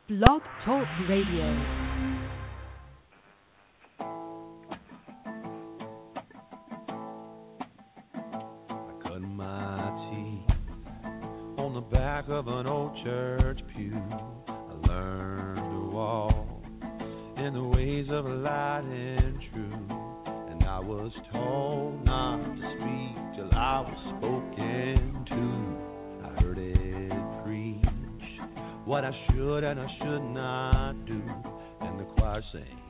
Blog Talk Radio. Back of an old church pew, I learned to walk in the ways of light and truth, and I was told not to speak till I was spoken to. I heard it preach what I should and I should not do, and the choir sang,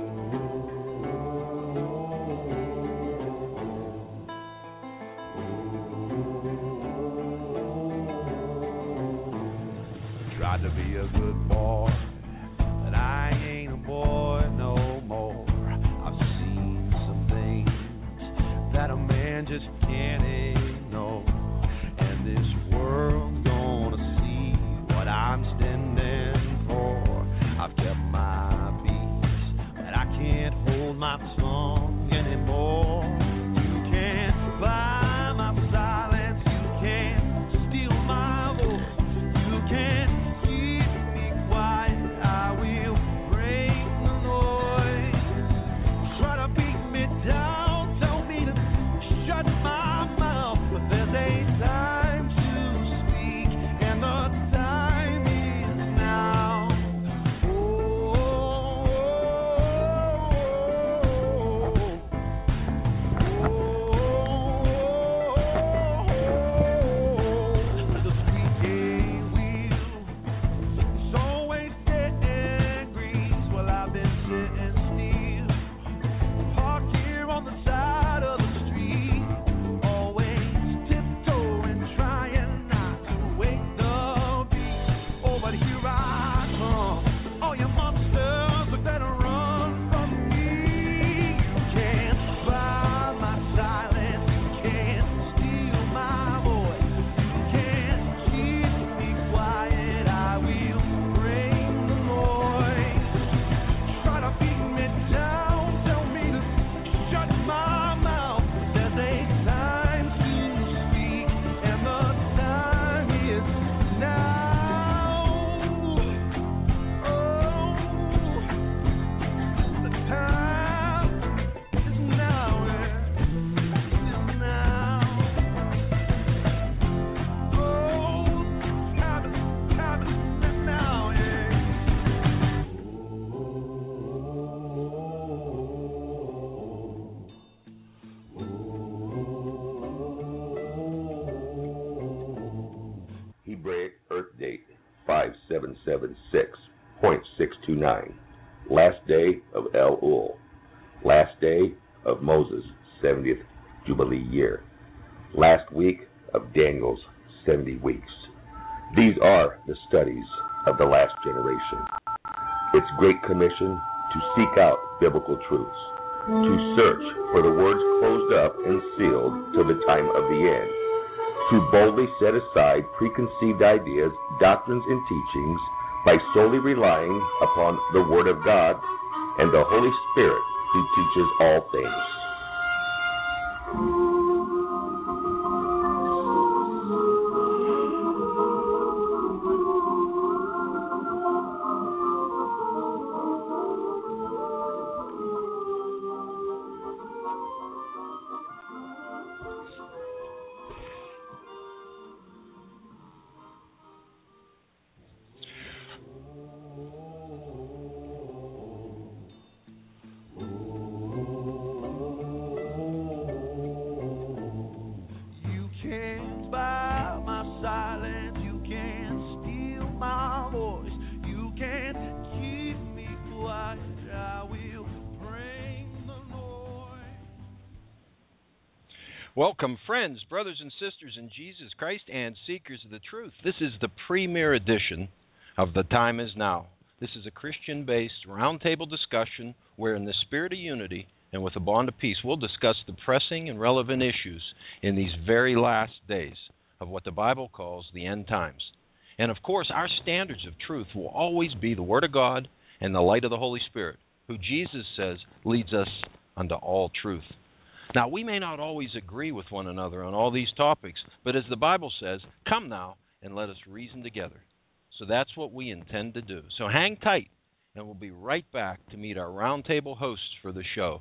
tried to be a good boy, but I ain't a boy no more. I've seen some things that a man just can't ignore, and this world's gonna see what I'm standing for. I've kept my peace, but I can't hold my tongue anymore. You can't buy my silence, you can't steal my voice, you can't Hebraic Earth Date 5776.629. Last day of Elul. Last day of Moses' 70th Jubilee year. Last week of Daniel's 70 weeks. These are the studies of the last generation. Its great commission to seek out biblical truths, to search for the words closed up and sealed till the time of the end, to boldly set aside preconceived ideas, doctrines, and teachings by solely relying upon the Word of God and the Holy Spirit who teaches all things. Welcome, friends, brothers and sisters in Jesus Christ, and seekers of the truth. This is the premier edition of The Time Is Now. This is a Christian-based roundtable discussion where, in the spirit of unity and with a bond of peace, we'll discuss the pressing and relevant issues in these very last days of what the Bible calls the end times. And, of course, our standards of truth will always be the Word of God and the light of the Holy Spirit, who Jesus says leads us unto all truth. Now, we may not always agree with one another on all these topics, but as the Bible says, come now and let us reason together. So that's what we intend to do. So hang tight, and we'll be right back to meet our roundtable hosts for the show.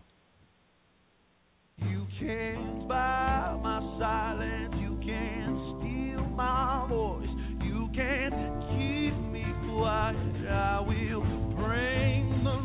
You can't buy my silence, you can't steal my voice, you can't keep me quiet, I will bring the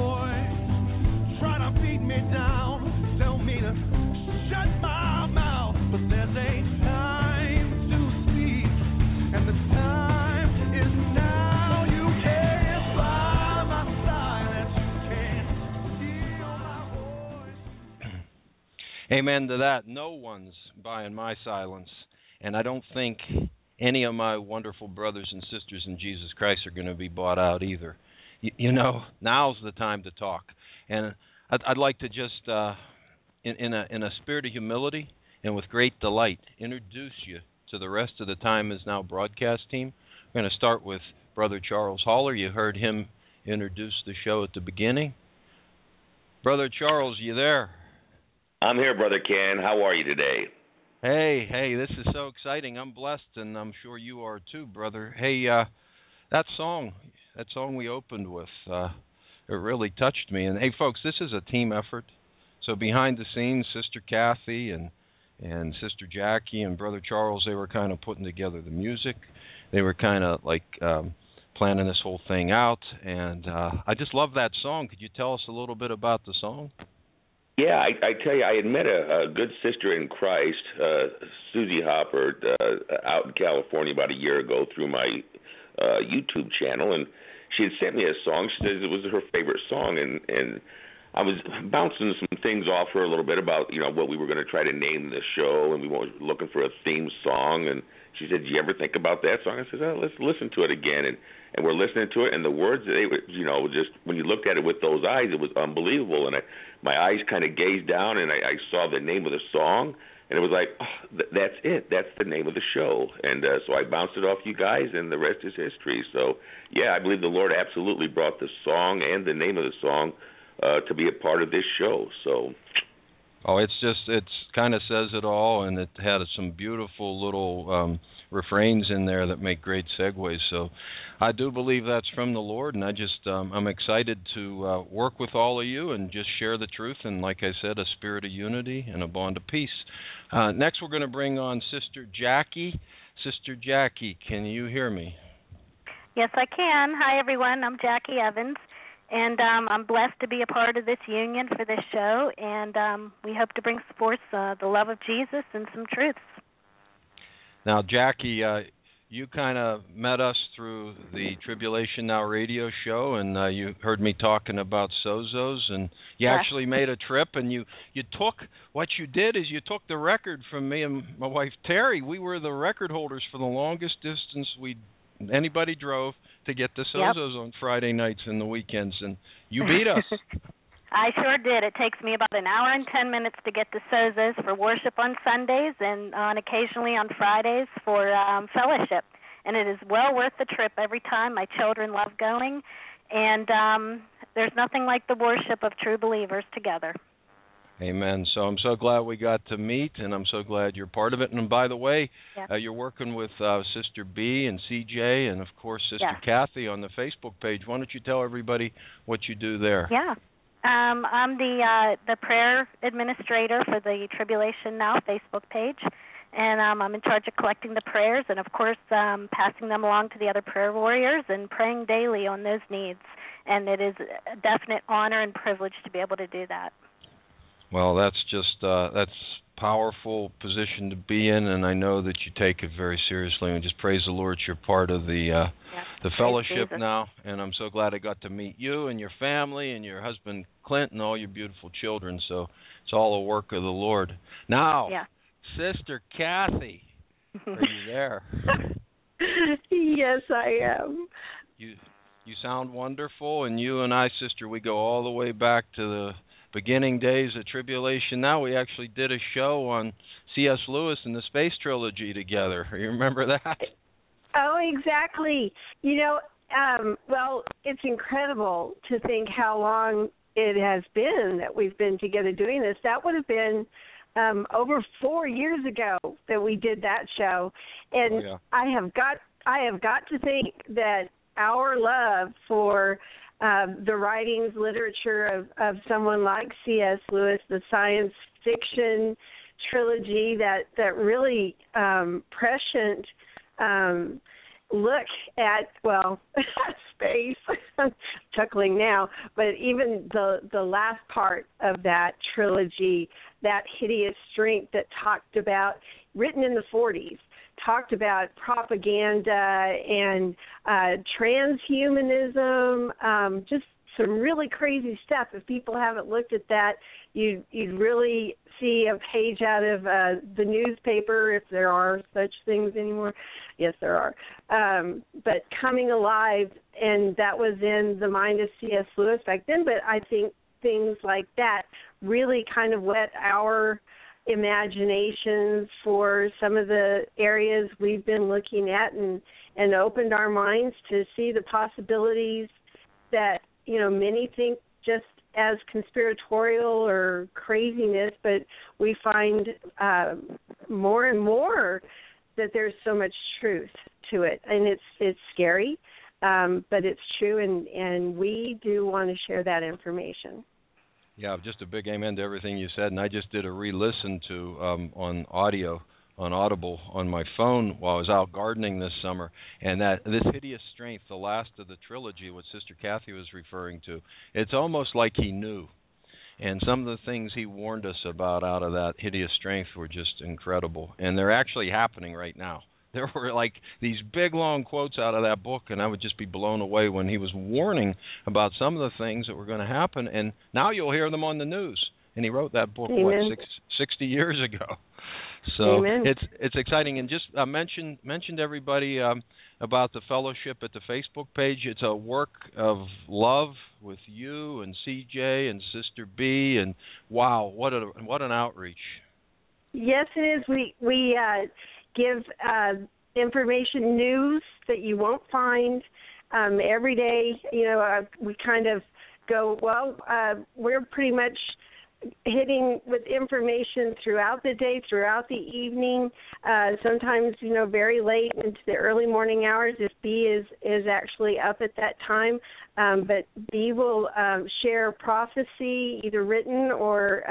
noise. Try to beat me down, tell me to shut my mouth, but there's a time to speak, and the time is now. You can't buy my silence, you can't steal my voice. Amen to that. No one's buying my silence, and I don't think any of my wonderful brothers and sisters in Jesus Christ are going to be bought out either. You know, now's the time to talk, and I'd like to just, in a spirit of humility and with great delight, introduce you to the rest of the Time Is Now broadcast team. We're going to start with Brother Charles Haller. You heard him introduce the show at the beginning. Brother Charles, you there? I'm here, Brother Ken. How are you today? Hey, this is so exciting. I'm blessed, and I'm sure you are too, brother. Hey, that song we opened with, it really touched me. And hey, folks, this is a team effort. So behind the scenes, Sister Kathy and Sister Jackie and Brother Charles, they were kind of putting together the music. They were kind of like planning this whole thing out. And I just love that song. Could you tell us a little bit about the song? Yeah, I tell you, I had met a good sister in Christ, Susie Hopper, out in California about a year ago through my YouTube channel, and she had sent me a song. She said it was her favorite song, and I was bouncing some things off her a little bit about, you know, what we were going to try to name the show, and we were looking for a theme song, and she said, "Do you ever think about that song?" I said, "Oh, let's listen to it again," and we're listening to it, and the words, they were, you know, just when you looked at it with those eyes, it was unbelievable, and my eyes kind of gazed down, and I saw the name of the song, and it was like, oh, that's it. That's the name of the show. And so I bounced it off you guys, and the rest is history. So, yeah, I believe the Lord absolutely brought the song and the name of the song to be a part of this show. So, it's kind of says it all, and it had some beautiful little refrains in there that make great segues. So I do believe that's from the Lord, and I'm excited to work with all of you and just share the truth, and like I said, a spirit of unity and a bond of peace. Next, we're going to bring on Sister Jackie. Sister Jackie, can you hear me? Yes, I can. Hi, everyone. I'm Jackie Evans, and I'm blessed to be a part of this union for this show, and we hope to bring forth the love of Jesus and some truths. Now, Jackie, you kind of met us through the Tribulation Now radio show, and you heard me talking about Sozos, and you actually made a trip, and you took, what you did is you took the record from me and my wife Terry. We were the record holders for the longest distance anybody drove to get to Sozos on Friday nights and the weekends, and you beat us. I sure did. It takes me about an hour and 10 minutes to get to Sozos for worship on Sundays and occasionally on Fridays for fellowship. And it is well worth the trip every time. My children love going. And there's nothing like the worship of true believers together. Amen. So I'm so glad we got to meet, and I'm so glad you're part of it. And by the way, you're working with Sister B and CJ and, of course, Sister Kathy on the Facebook page. Why don't you tell everybody what you do there? Yeah. I'm the prayer administrator for the Tribulation Now Facebook page, and I'm in charge of collecting the prayers and, of course, passing them along to the other prayer warriors and praying daily on those needs. And it is a definite honor and privilege to be able to do that. Well, that's powerful position to be in, and I know that you take it very seriously. And just praise the Lord, you're part of the fellowship now, and I'm so glad I got to meet you and your family and your husband Clint and all your beautiful children. So it's all a work of the Lord. Now, Sister Kathy, are you there? Yes, I am. You sound wonderful, and you and I, sister, we go all the way back to the beginning days of Tribulation Now. We actually did a show on C.S. Lewis and the Space Trilogy together. You remember that? Oh, exactly. You know, well, it's incredible to think how long it has been that we've been together doing this. That would have been over 4 years ago that we did that show. And I I have got to think that our love for the writings, literature of someone like C.S. Lewis, the science fiction trilogy, that really prescient look at, well, space, I'm chuckling now, but even the last part of that trilogy, that hideous strength that talked about, written in the 40s, talked about propaganda and transhumanism, just some really crazy stuff. If people haven't looked at that, you'd really see a page out of the newspaper, if there are such things anymore. Yes, there are. But coming alive, and that was in the mind of C.S. Lewis back then. But I think things like that really kind of whet our imaginations for some of the areas we've been looking at, and opened our minds to see the possibilities that, many think just as conspiratorial or craziness, but we find more and more that there's so much truth to it. And it's scary, but it's true, and we do want to share that information. Yeah, just a big amen to everything you said. And I just did a re-listen to on audio, on Audible, on my phone while I was out gardening this summer. And that this hideous strength, the last of the trilogy, what Sister Kathy was referring to, it's almost like he knew. And some of the things he warned us about out of that hideous strength were just incredible. And they're actually happening right now. There were like these big, long quotes out of that book, and I would just be blown away when he was warning about some of the things that were going to happen. And now you'll hear them on the news. And he wrote that book, 60 years ago. So it's exciting. And just mentioned to everybody about the fellowship at the Facebook page. It's a work of love with you and CJ and Sister B. And wow, what an outreach! Yes, it is. We give information, news that you won't find every day. We kind of go, we're pretty much hitting with information throughout the day, throughout the evening, sometimes, very late into the early morning hours if B is actually up at that time. But B will share prophecy, either written or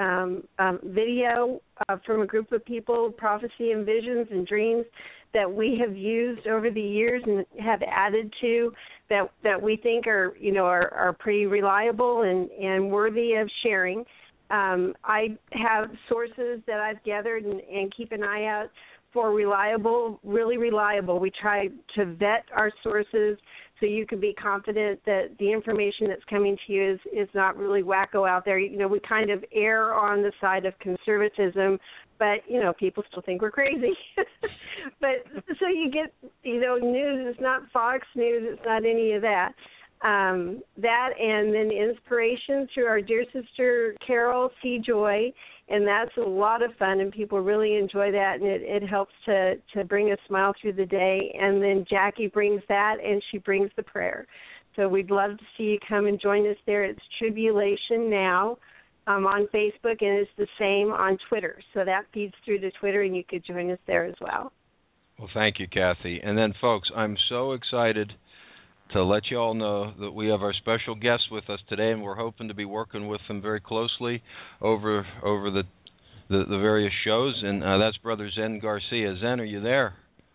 video from a group of people, prophecy and visions and dreams that we have used over the years and have added to that we think are pretty reliable and worthy of sharing. I have sources that I've gathered and keep an eye out for really reliable. We try to vet our sources so you can be confident that the information that's coming to you is not really wacko out there. We kind of err on the side of conservatism, but, people still think we're crazy. But so you get, news. It's not Fox News. It's not any of that. That and then inspiration through our dear sister Carol C. Joy, and that's a lot of fun, and people really enjoy that, and it helps to bring a smile through the day. And then Jackie brings that, and she brings the prayer. So we'd love to see you come and join us there. It's Tribulation Now on Facebook, and it's the same on Twitter. So that feeds through to Twitter, and you could join us there as well. Well, thank you, Kathy. And then, folks, I'm so excited to let you all know that we have our special guest with us today, and we're hoping to be working with them very closely over the various shows, and that's Brother Zen Garcia. Zen, are you there?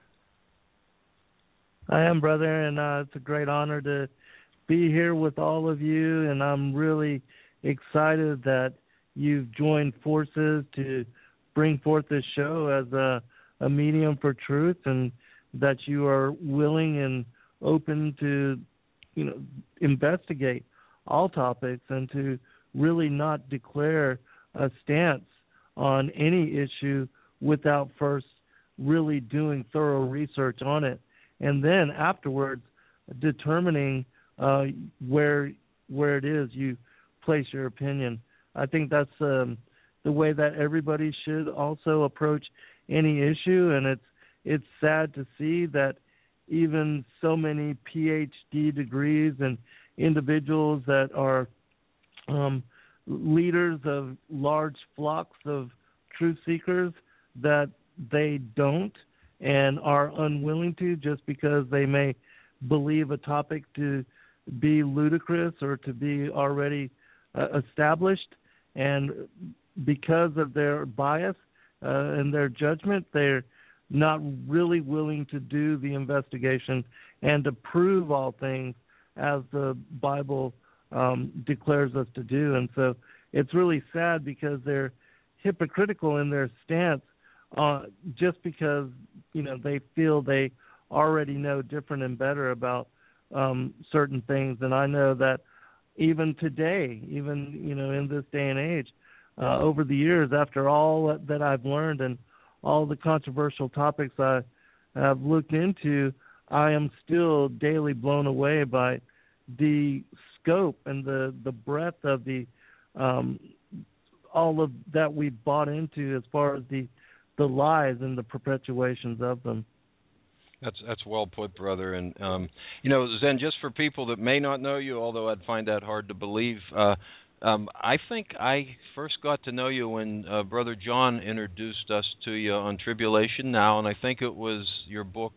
I am, brother, and it's a great honor to be here with all of you, and I'm really excited that you've joined forces to bring forth this show as a medium for truth, and that you are willing and open to, investigate all topics and to really not declare a stance on any issue without first really doing thorough research on it, and then afterwards determining where it is you place your opinion. I think that's the way that everybody should also approach any issue, and it's sad to see that even so many PhD degrees and individuals that are leaders of large flocks of truth seekers, that they don't and are unwilling to, just because they may believe a topic to be ludicrous or to be already established, and because of their bias and their judgment, they're not really willing to do the investigation and to prove all things as the Bible declares us to do. And so it's really sad, because they're hypocritical in their stance just because, they feel they already know different and better about certain things. And I know that even today, in this day and age, over the years, after all that I've learned and all the controversial topics I have looked into, I am still daily blown away by the scope and the breadth of the all of that we bought into as far as the lies and the perpetuations of them. That's well put, brother. And Zen, just for people that may not know you, although I'd find that hard to believe, I think I first got to know you when Brother John introduced us to you on Tribulation Now, and I think it was your book,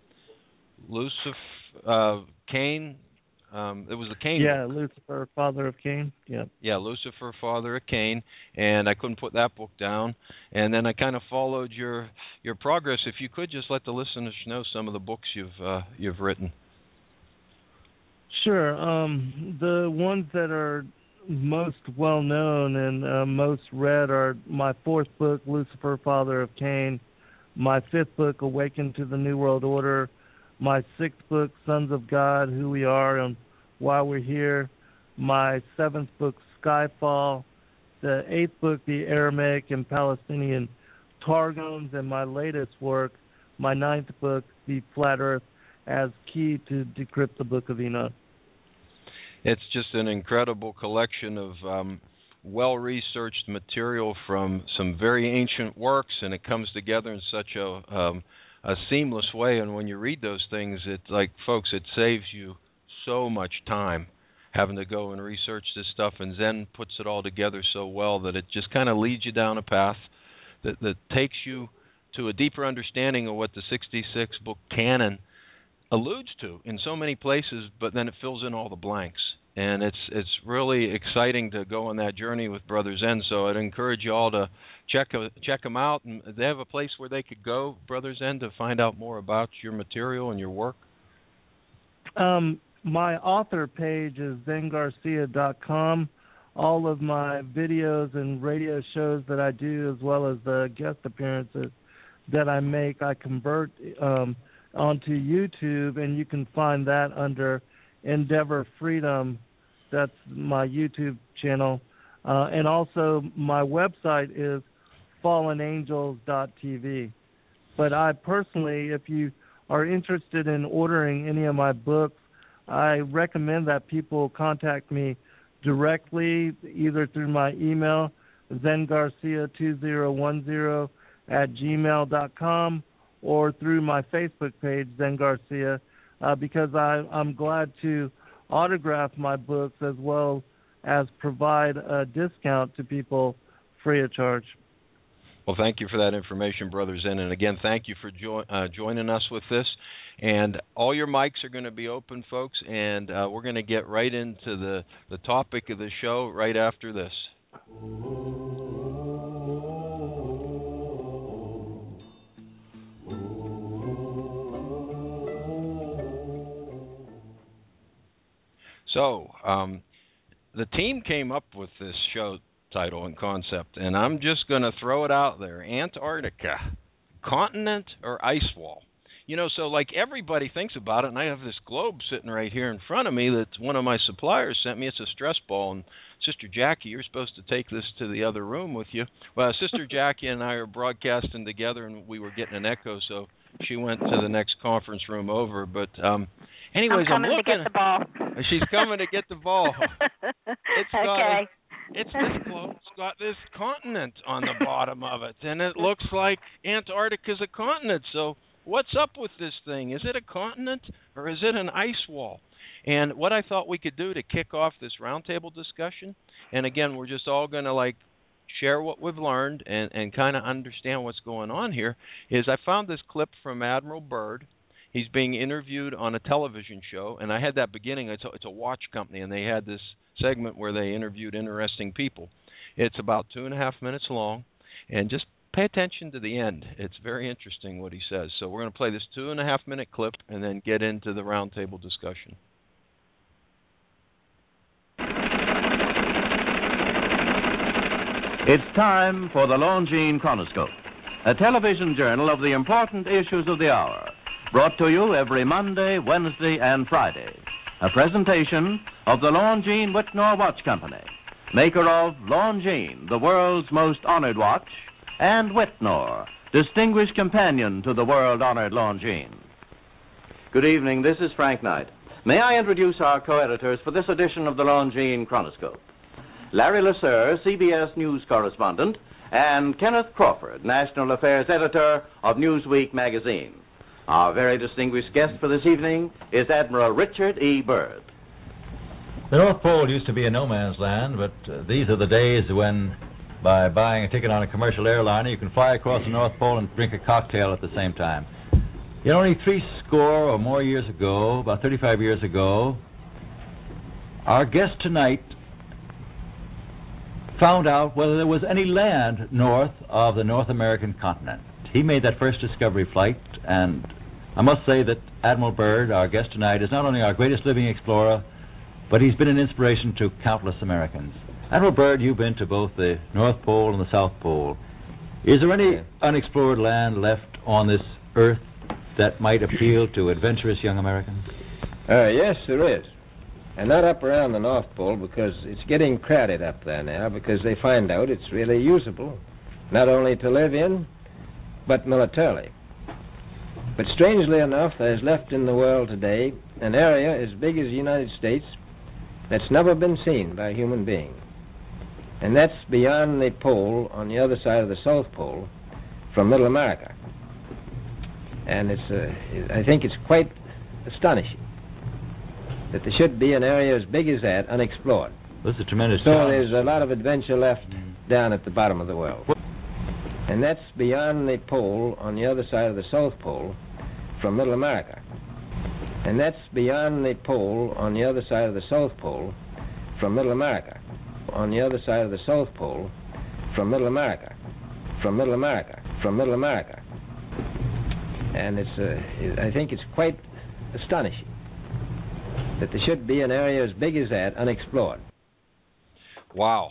Cain. It was the Cain. Yeah, book. Lucifer, father of Cain. Yeah. Yeah, Lucifer, father of Cain, and I couldn't put that book down. And then I kind of followed your progress. If you could just let the listeners know some of the books you've written. Sure. The ones that are most well known and most read are my fourth book, Lucifer, father of Cain, my fifth book, Awaken to the New World Order, my sixth book, Sons of God, Who We Are and Why We're Here, my seventh book, Skyfall, the eighth book, the Aramaic and Palestinian Targums, and my latest work, my ninth book, The Flat Earth, as key to decrypt the Book of Enoch. It's just an incredible collection of well-researched material from some very ancient works, and it comes together in such a seamless way. And when you read those things, it's like, folks, it saves you so much time having to go and research this stuff, and Zen puts it all together so well that it just kind of leads you down a path that takes you to a deeper understanding of what the 66 book canon alludes to in so many places, but then it fills in all the blanks. And it's really exciting to go on that journey with Brother Zen. So I'd encourage you all to check them out. And they have a place where they could go, Brother Zen, to find out more about your material and your work? My author page is zengarcia.com. All of my videos and radio shows that I do, as well as the guest appearances that I make, I convert onto YouTube, and you can find that under Endeavor Freedom. That's my YouTube channel. And also my website is fallenangels.tv. But I personally, if you are interested in ordering any of my books, I recommend that people contact me directly, either through my email, zengarcia2010@gmail.com, or through my Facebook page, Zen Garcia, because I'm glad to autograph my books as well as provide a discount to people free of charge. Well, thank you for that information, Brother Zen. And again, thank you for joining us with this. And all your mics are going to be open, folks, and we're going to get right into the topic of the show right after this. So, the team came up with this show title and concept, and I'm just going to throw it out there. Antarctica, continent or ice wall? You know, so like everybody thinks about it, and I have this globe sitting right here in front of me that one of my suppliers sent me. It's a stress ball, and Sister Jackie, you're supposed to take this to the other room with you. Well, Sister Jackie and I are broadcasting together, and we were getting an echo, so she went to the next conference room over. But anyways, I'm coming to get the ball. She's coming to get the ball. Okay. It's this globe. It's got this continent on the bottom of it, and it looks like Antarctica's a continent. So what's up with this thing? Is it a continent or is it an ice wall? And what I thought we could do to kick off this roundtable discussion, and again, we're just all going to like share what we've learned and kind of understand what's going on here is I found this clip from Admiral Byrd. He's being interviewed on a television show, and I had that beginning. It's a watch company, and they had this segment where they interviewed interesting people. It's about 2.5 minutes long, and just pay attention to the end. It's very interesting what he says. So we're going to play this 2.5-minute clip and then get into the roundtable discussion. It's time for the Longines Chronoscope, a television journal of the important issues of the hour, brought to you every Monday, Wednesday, and Friday. A presentation of the Longines Wittnauer Watch Company, maker of Longines, the world's most honored watch, and Wittnauer, distinguished companion to the world-honored Longines. Good evening, this is Frank Knight. May I introduce our co-editors for this edition of the Longines Chronoscope? Larry Lasser, CBS News correspondent, and Kenneth Crawford, National Affairs Editor of Newsweek magazine. Our very distinguished guest for this evening is Admiral Richard E. Byrd. The North Pole used to be a no-man's land, but these are the days when, by buying a ticket on a commercial airliner, you can fly across the North Pole and drink a cocktail at the same time. You know, only 80 or more years ago, about 35 years ago, our guest tonight found out whether there was any land north of the North American continent. He made that first discovery flight, and I must say that Admiral Byrd, our guest tonight, is not only our greatest living explorer, but he's been an inspiration to countless Americans. Admiral Byrd, you've been to both the North Pole and the South Pole. Is there any unexplored land left on this earth that might appeal to adventurous young Americans? Yes, there is. And not up around the North Pole, because it's getting crowded up there now, because they find out it's really usable, not only to live in, but militarily. But strangely enough, there's left in the world today an area as big as the United States that's never been seen by a human being. And that's beyond the pole on the other side of the South Pole from Middle America. And I think it's quite astonishing that there should be an area as big as that unexplored. This is a tremendous So challenge. there's a lot of adventure left down at the bottom of the world. And that's beyond the pole on the other side of the South Pole from Middle America. And that's beyond the pole on the other side of the South Pole from Middle America. On the other side of the South Pole from Middle America. From Middle America. From Middle America. And I think it's quite astonishing that there should be an area as big as that unexplored. Wow.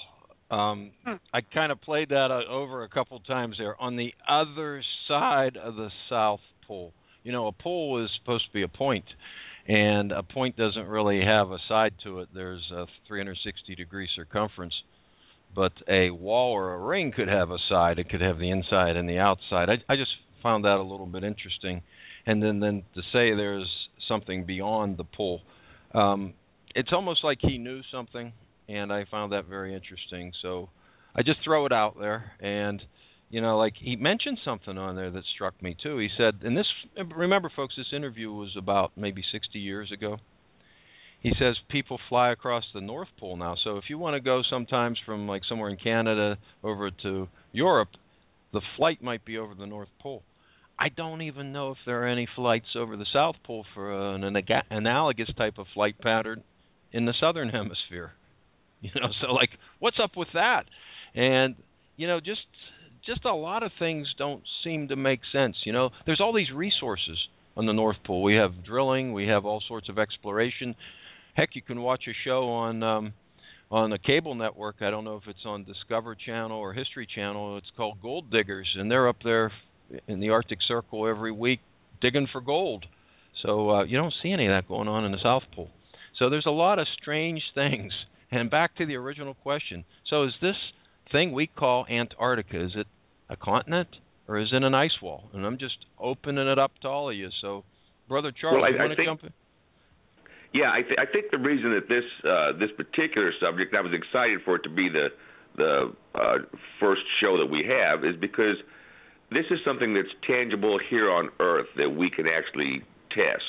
I kind of played that over a couple times there. On the other side of the South Pole. You know, a pole is supposed to be a point, and a point doesn't really have a side to it. There's a 360-degree circumference. But a wall or a ring could have a side. It could have the inside and the outside. I just found that a little bit interesting. And then to say there's something beyond the pole. It's almost like he knew something, and I found that very interesting. So I just throw it out there. And, you know, like he mentioned something on there that struck me, too. He said, and this, remember, folks, this interview was about maybe 60 years ago. He says people fly across the North Pole now. So if you want to go sometimes from like somewhere in Canada over to Europe, the flight might be over the North Pole. I don't even know if there are any flights over the South Pole for an analogous type of flight pattern in the Southern Hemisphere. You know, so like, what's up with that? And, you know, just a lot of things don't seem to make sense. You know, there's all these resources on the North Pole. We have drilling. We have all sorts of exploration. Heck, you can watch a show on a cable network. I don't know if it's on Discovery Channel or History Channel. It's called Gold Diggers, and they're up there in the Arctic Circle every week digging for gold. So you don't see any of that going on in the South Pole. So there's a lot of strange things. And back to the original question. So is this thing we call Antarctica, is it a continent or is it an ice wall? And I'm just opening it up to all of you. So, Brother Charles, you want to jump in? Yeah, I think the reason that this particular subject, I was excited for it to be the first show that we have, is because this is something that's tangible here on Earth that we can actually test.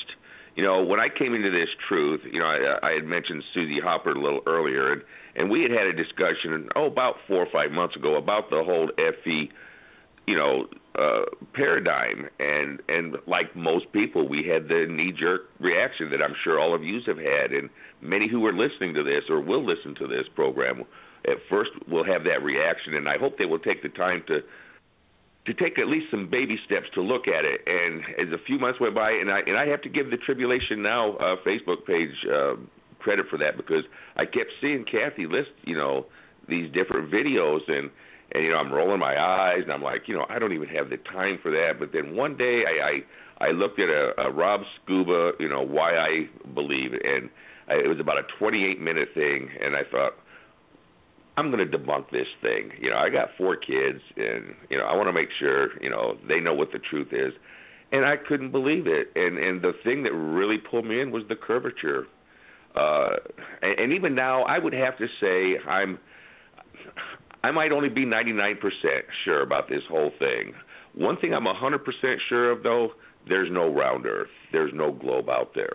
when I came into this truth, I had mentioned Susie Hopper a little earlier, and we had a discussion, about 4 or 5 months ago about the whole FE, paradigm, and like most people, we had the knee-jerk reaction that I'm sure all of you have had, and many who are listening to this or will listen to this program at first will have that reaction, and I hope they will take the time to take at least some baby steps to look at it. And as a few months went by, and I have to give the Tribulation Now Facebook page credit for that, because I kept seeing Kathy list, these different videos, and I'm rolling my eyes, and I'm like, I don't even have the time for that. But then one day I looked at a Rob Scuba, Why I Believe, and it was about a 28-minute thing, and I thought, I'm going to debunk this thing. I got 4 kids, and I want to make sure they know what the truth is, and I couldn't believe it. And the thing that really pulled me in was the curvature. And even now, I would have to say I might only be 99% sure about this whole thing. One thing I'm 100% sure of, though, there's no round Earth. There's no globe out there.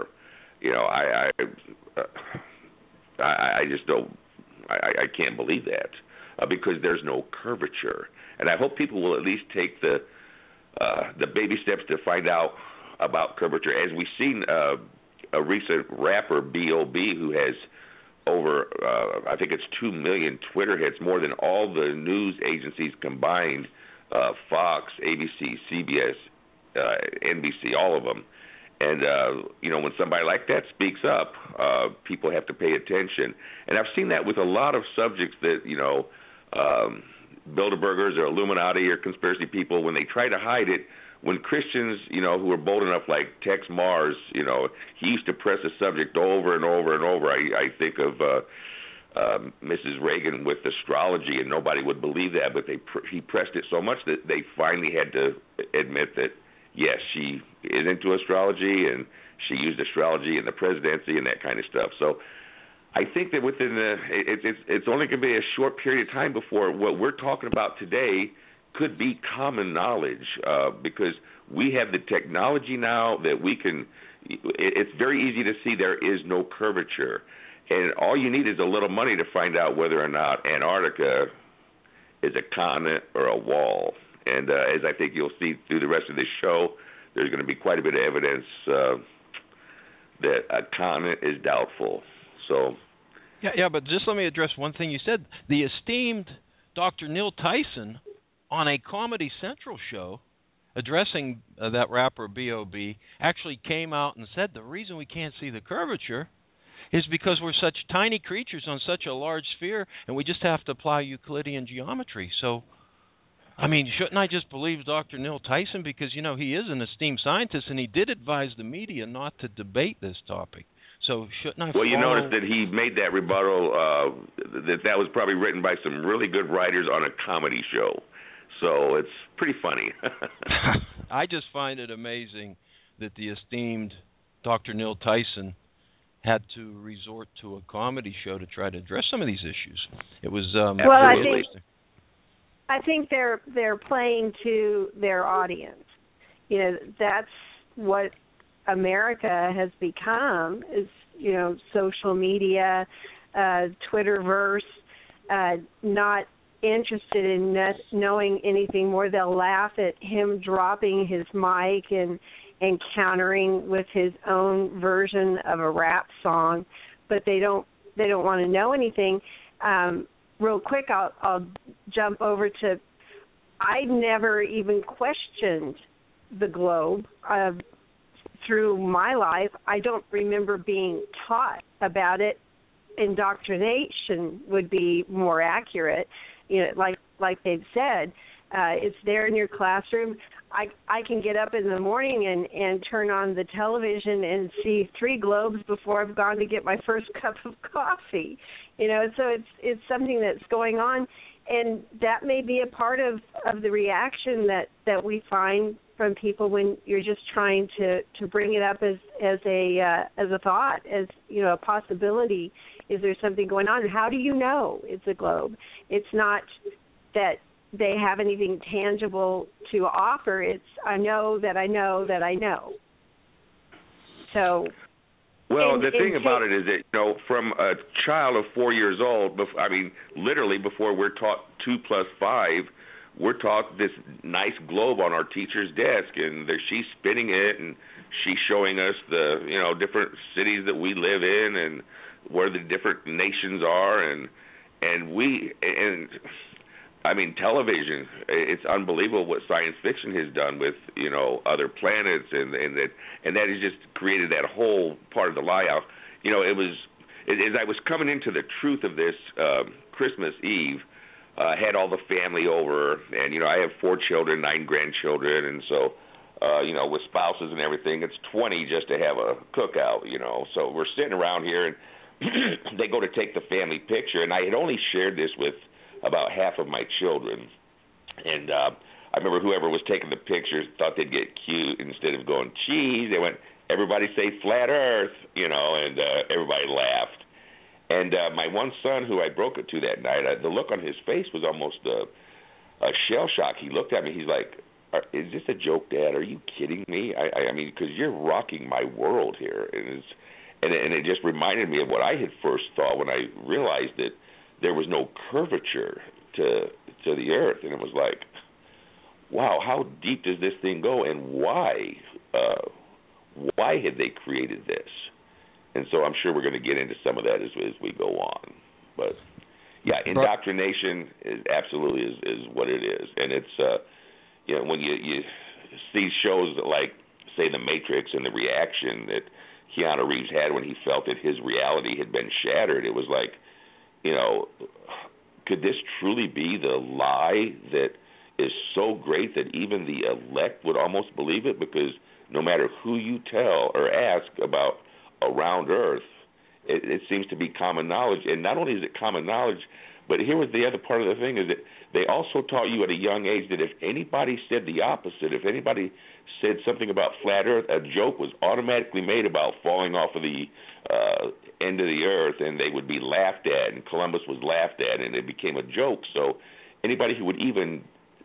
I just don't. I can't believe that because there's no curvature, and I hope people will at least take the baby steps to find out about curvature. As we've seen, a recent rapper B.O.B. who has over I think it's 2 million Twitter hits, more than all the news agencies combined, Fox, ABC, CBS, NBC, all of them. And, when somebody like that speaks up, people have to pay attention. And I've seen that with a lot of subjects that, Bilderbergers or Illuminati or conspiracy people, when they try to hide it, when Christians, who are bold enough, like Tex Mars, he used to press a subject over and over and over. I think of Mrs. Reagan with astrology, and nobody would believe that, but he pressed it so much that they finally had to admit that, yes, she is into astrology, and she used astrology in the presidency and that kind of stuff. So I think that within it's only going to be a short period of time before what we're talking about today could be common knowledge, because we have the technology now that we can. It's very easy to see there is no curvature, and all you need is a little money to find out whether or not Antarctica is a continent or a wall. And as I think you'll see through the rest of this show, there's going to be quite a bit of evidence that a continent is doubtful. So, yeah, but just let me address one thing you said. The esteemed Dr. Neil Tyson on a Comedy Central show addressing that rapper B.O.B. actually came out and said the reason we can't see the curvature is because we're such tiny creatures on such a large sphere, and we just have to apply Euclidean geometry. So, I mean, shouldn't I just believe Dr. Neil Tyson? Because, he is an esteemed scientist, and he did advise the media not to debate this topic. So shouldn't I Well, you notice that he made that rebuttal, that was probably written by some really good writers on a comedy show. So it's pretty funny. I just find it amazing that the esteemed Dr. Neil Tyson had to resort to a comedy show to try to address some of these issues. It was I think they're playing to their audience. That's what America has become, is social media, Twitterverse, not interested in knowing anything more. They'll laugh at him dropping his mic and countering with his own version of a rap song, but they don't want to know anything. Real quick, I'll jump over to, I never even questioned the globe through my life. I don't remember being taught about it. Indoctrination would be more accurate. Like they've said, it's there in your classroom. I can get up in the morning and turn on the television and see 3 globes before I've gone to get my first cup of coffee. So it's something that's going on, and that may be a part of the reaction that we find from people when you're just trying to bring it up as a thought, as a possibility. Is there something going on? And how do you know it's a globe? It's not that they have anything tangible to offer. It's I know that I know that I know. So. Well, the thing about it is that, from a child of 4 years old, literally before we're taught 2 + 5, we're taught this nice globe on our teacher's desk, and she's spinning it, and she's showing us the, different cities that we live in and where the different nations are, and television, it's unbelievable what science fiction has done with, other planets, and that has just created that whole part of the lie out. It was, as I was coming into the truth of this Christmas Eve, I had all the family over, and, I have 4 children, 9 grandchildren, and so, with spouses and everything, it's 20 just to have a cookout, So we're sitting around here, and they go to take the family picture, and I had only shared this with about half of my children, and I remember whoever was taking the pictures thought they'd get cute. Instead of going cheese, they went, everybody say flat earth, and everybody laughed. And my one son, who I broke it to that night, the look on his face was almost a shell shock. He looked at me, he's like, is this a joke, Dad? Are you kidding me? I mean, because you're rocking my world here. And it just reminded me of what I had first thought when I realized that there was no curvature to the earth, and it was like, wow, how deep does this thing go, and why had they created this? And so I'm sure we're going to get into some of that as we go on. But yeah, indoctrination is absolutely is what it is, and it's when you see shows like, say, The Matrix, and the reaction that Keanu Reeves had when he felt that his reality had been shattered, it was like, could this truly be the lie that is so great that even the elect would almost believe it? Because no matter who you tell or ask about around Earth, it seems to be common knowledge. And not only is it common knowledge, but here was the other part of the thing, is that they also taught you at a young age that if anybody said the opposite, if anybody said something about flat Earth, a joke was automatically made about falling off of the end of the earth, and they would be laughed at, and Columbus was laughed at, and it became a joke. So anybody who would even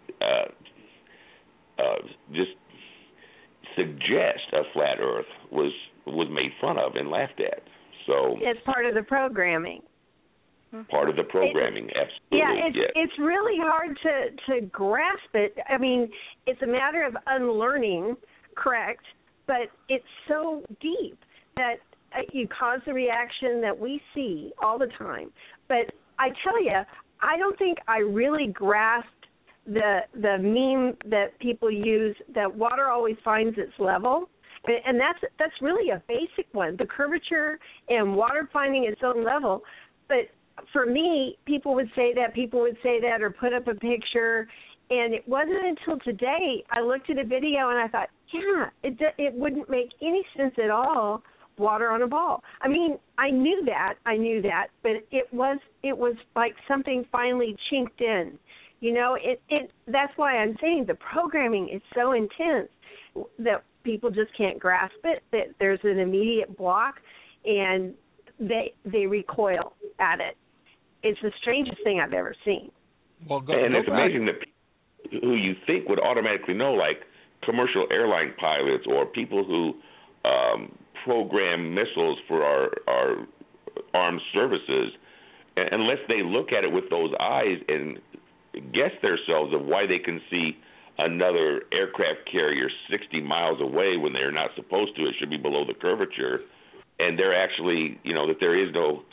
just suggest a flat Earth was made fun of and laughed at. So it's part of the programming. Part of the programming, absolutely. Yeah, it's really hard to grasp it. I mean, it's a matter of unlearning, correct? But it's so deep that you cause the reaction that we see all the time. But I tell you, I don't think I really grasped the meme that people use, that water always finds its level. And that's really a basic one, the curvature and water finding its own level. But for me, people would say that or put up a picture, and it wasn't until today I looked at a video and I thought, yeah, it wouldn't make any sense at all, water on a ball. I mean, I knew that, but it was like something finally chinked in. That's why I'm saying the programming is so intense that people just can't grasp it, that there's an immediate block, and they recoil at it. It's the strangest thing I've ever seen. And it's amazing that who you think would automatically know, like commercial airline pilots or people who program missiles for our armed services, unless they look at it with those eyes and guess themselves of why they can see another aircraft carrier 60 miles away when they're not supposed to. It should be below the curvature. And they're actually, that there is no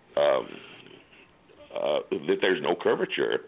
that there's no curvature.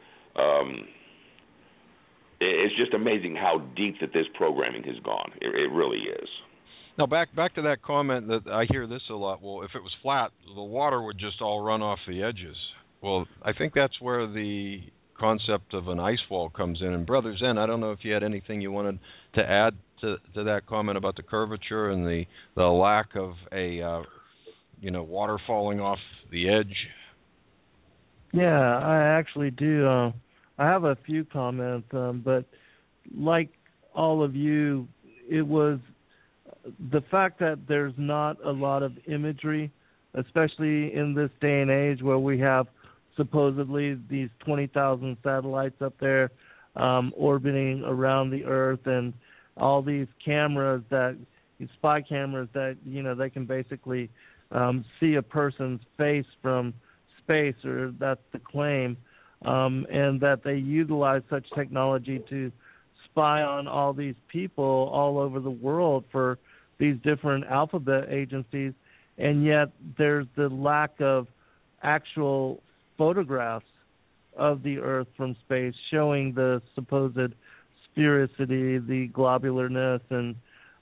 It's just amazing how deep that this programming has gone. It really is. Now, back to that comment that I hear this a lot. Well, if it was flat, the water would just all run off the edges. Well, I think that's where the concept of an ice wall comes in. And Brother Zen, I don't know if you had anything you wanted to add to that comment about the curvature and the lack of a water falling off the edge. Yeah, I actually do. I have a few comments, but like all of you, it was the fact that there's not a lot of imagery, especially in this day and age where we have supposedly these 20,000 satellites up there orbiting around the Earth, and all these cameras that spy cameras that they can basically see a person's face from space, or that's the claim, and that they utilize such technology to spy on all these people all over the world for these different alphabet agencies, and yet there's the lack of actual photographs of the Earth from space showing the supposed sphericity, the globularness, and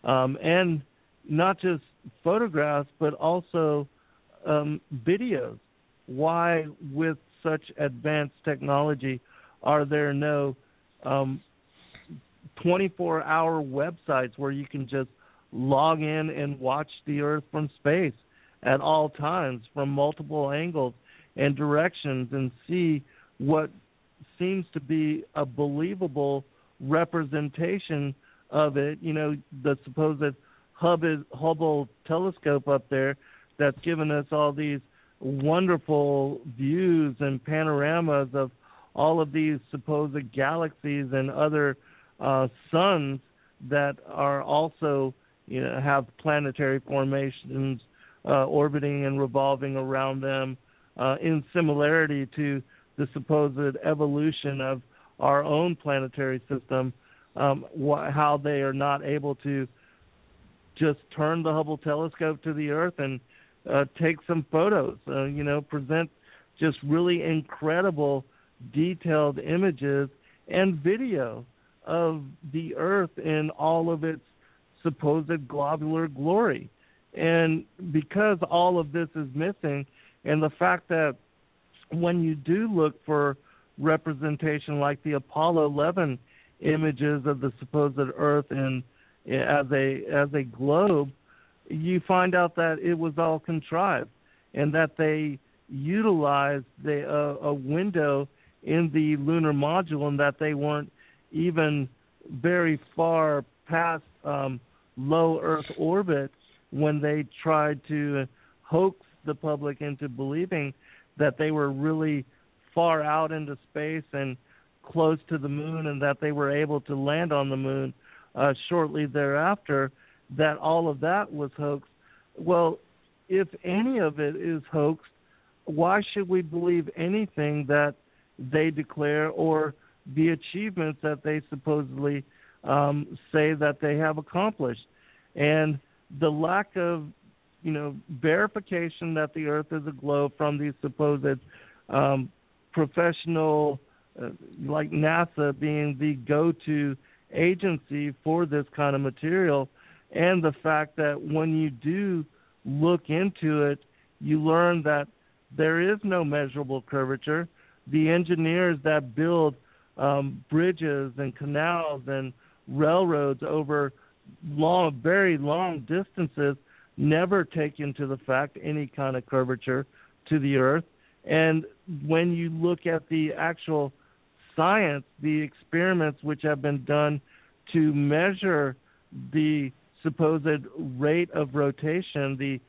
not just photographs, but also videos. Why, with such advanced technology, are there no 24-hour websites where you can just log in and watch the Earth from space at all times from multiple angles and directions and see what seems to be a believable representation of it? The supposed Hubble telescope up there that's given us all these wonderful views and panoramas of all of these supposed galaxies and other suns that are also have planetary formations orbiting and revolving around them, in similarity to the supposed evolution of our own planetary system, how they are not able to just turn the Hubble telescope to the Earth and take some photos, present just really incredible detailed images and video of the Earth in all of its supposed globular glory. And because all of this is missing, and the fact that when you do look for representation like the Apollo 11 images of the supposed Earth as a globe, you find out that it was all contrived, and that they utilized a window in the lunar module, and that they weren't even very far past low Earth orbit when they tried to hoax the public into believing that they were really far out into space and close to the moon, and that they were able to land on the moon shortly thereafter, that all of that was hoaxed. Well, if any of it is hoaxed, why should we believe anything that they declare or the achievements that they supposedly say that they have accomplished? And the lack of verification that the Earth is a globe from these supposed professional, like NASA being the go-to agency for this kind of material, and the fact that when you do look into it, you learn that there is no measurable curvature. The engineers that build bridges and canals and railroads over very long distances never take into the fact any kind of curvature to the Earth. And when you look at the actual science, the experiments which have been done to measure the supposed rate of rotation, the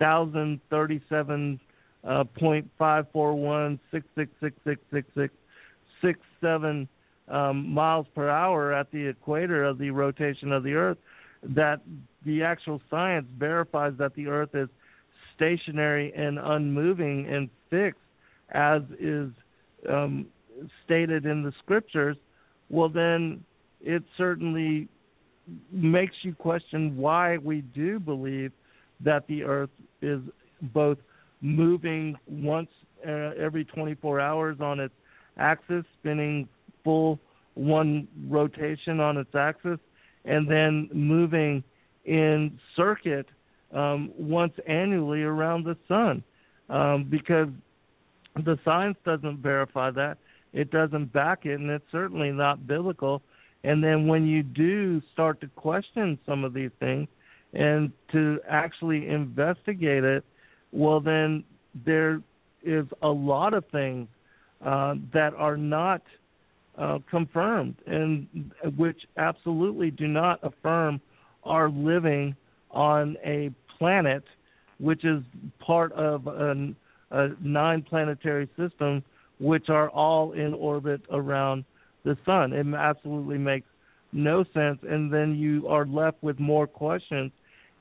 1,037.54166666667 miles per hour at the equator of the rotation of the Earth, that the actual science verifies that the Earth is stationary and unmoving and fixed, as is stated in the scriptures, well, then it certainly makes you question why we do believe that the Earth is both moving once every 24 hours on its axis, spinning full one rotation on its axis, and then moving in circuit once annually around the sun, because the science doesn't verify that. It doesn't back it, and it's certainly not biblical. And then when you do start to question some of these things and to actually investigate it, well, then there is a lot of things that are not confirmed, and which absolutely do not affirm our living on a planet which is part of a 9-planetary system, which are all in orbit around the sun. It absolutely makes no sense, and then you are left with more questions,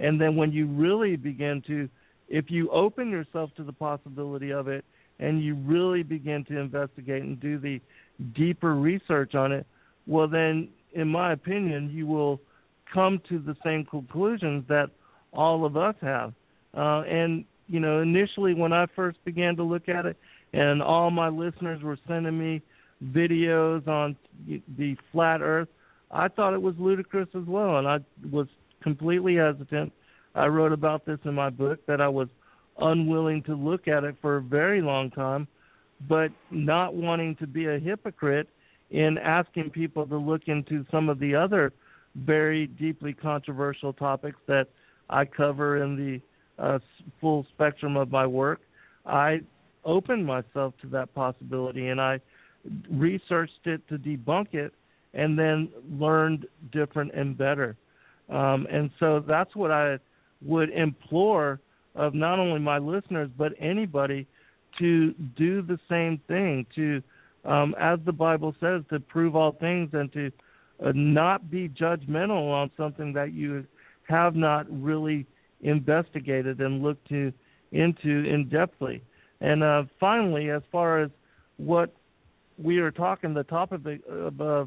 And then when you really begin to, if you open yourself to the possibility of it and you really begin to investigate and do the deeper research on it, well then, in my opinion, you will come to the same conclusions that all of us have. And, initially when I first began to look at it and all my listeners were sending me videos on the flat earth, I thought it was ludicrous as well, and I was completely hesitant. I wrote about this in my book that I was unwilling to look at it for a very long time, but not wanting to be a hypocrite in asking people to look into some of the other very deeply controversial topics that I cover in the full spectrum of my work. I opened myself to that possibility, and I researched it to debunk it, and then learned different and better. And so that's what I would implore of not only my listeners but anybody to do the same thing, to, as the Bible says, to prove all things and to not be judgmental on something that you have not really investigated and looked into in-depthly. And finally, as far as what we are talking, the topic of,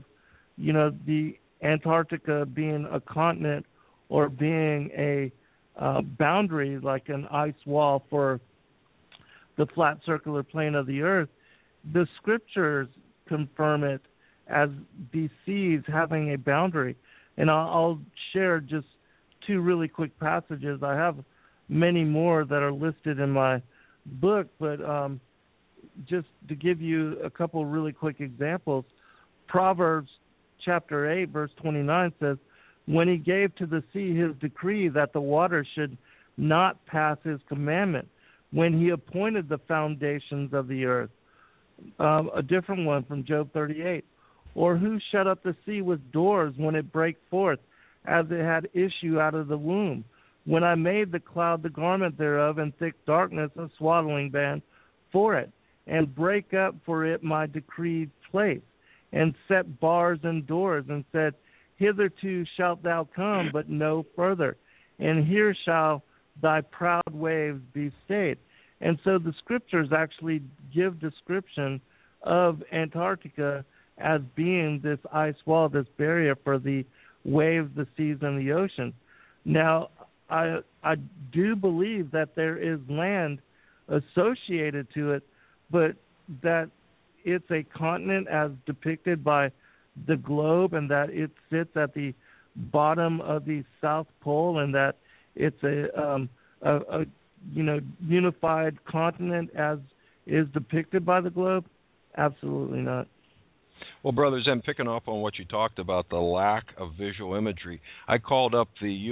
the Antarctica being a continent or being a boundary like an ice wall for the flat circular plane of the earth, the scriptures confirm it as the seas having a boundary. And I'll share just two really quick passages. I have many more that are listed in my book, but just to give you a couple really quick examples, Proverbs chapter 8, verse 29 says, when he gave to the sea his decree that the water should not pass his commandment, when he appointed the foundations of the earth. A different one from Job 38. Or who shut up the sea with doors when it brake forth, as it had issue out of the womb? When I made the cloud the garment thereof, and thick darkness a swaddling band for it, and break up for it my decreed place, and set bars and doors, and said, hitherto shalt thou come, but no further, and here shall thy proud waves be stayed. And so the scriptures actually give description of Antarctica as being this ice wall, this barrier for the waves, the seas, and the ocean. Now, I do believe that there is land associated to it, but that it's a continent as depicted by the globe, and that it sits at the bottom of the South Pole, and that it's a unified continent as is depicted by the globe? Absolutely not. Well, Brother Zen, picking up on what you talked about, the lack of visual imagery, I called up the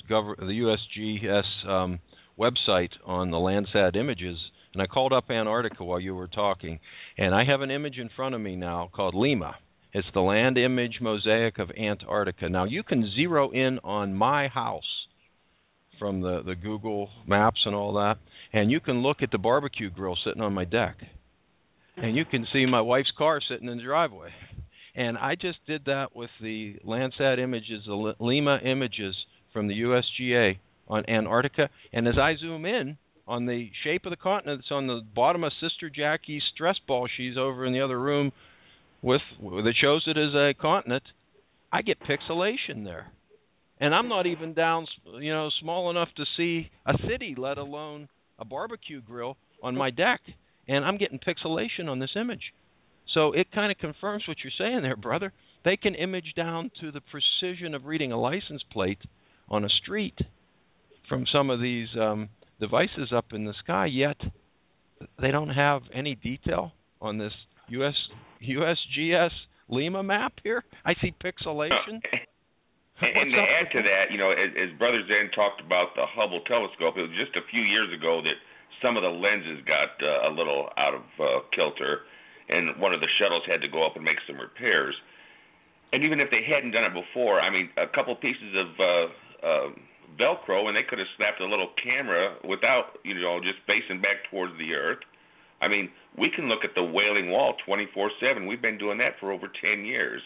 USGS website on the Landsat images, and I called up Antarctica while you were talking, and I have an image in front of me now called Lima. It's the land image mosaic of Antarctica. Now, you can zero in on my house from the Google Maps and all that, and you can look at the barbecue grill sitting on my deck. And you can see my wife's car sitting in the driveway. And I just did that with the Landsat images, the Lima images from the USGA on Antarctica. And as I zoom in on the shape of the continent that's on the bottom of Sister Jackie's stress ball she's over in the other room that shows it as a continent, I get pixelation there. And I'm not even down, small enough to see a city, let alone a barbecue grill on my deck. And I'm getting pixelation on this image. So it kind of confirms what you're saying there, brother. They can image down to the precision of reading a license plate on a street from some of these devices up in the sky, yet they don't have any detail on this USGS Lima map here. I see pixelation. And to add to that, as Brother Zen talked about the Hubble telescope, it was just a few years ago that some of the lenses got a little out of kilter, and one of the shuttles had to go up and make some repairs. And even if they hadn't done it before, I mean, a couple pieces of Velcro, and they could have snapped a little camera without, just facing back towards the Earth. I mean, we can look at the Wailing Wall 24/7. We've been doing that for over 10 years.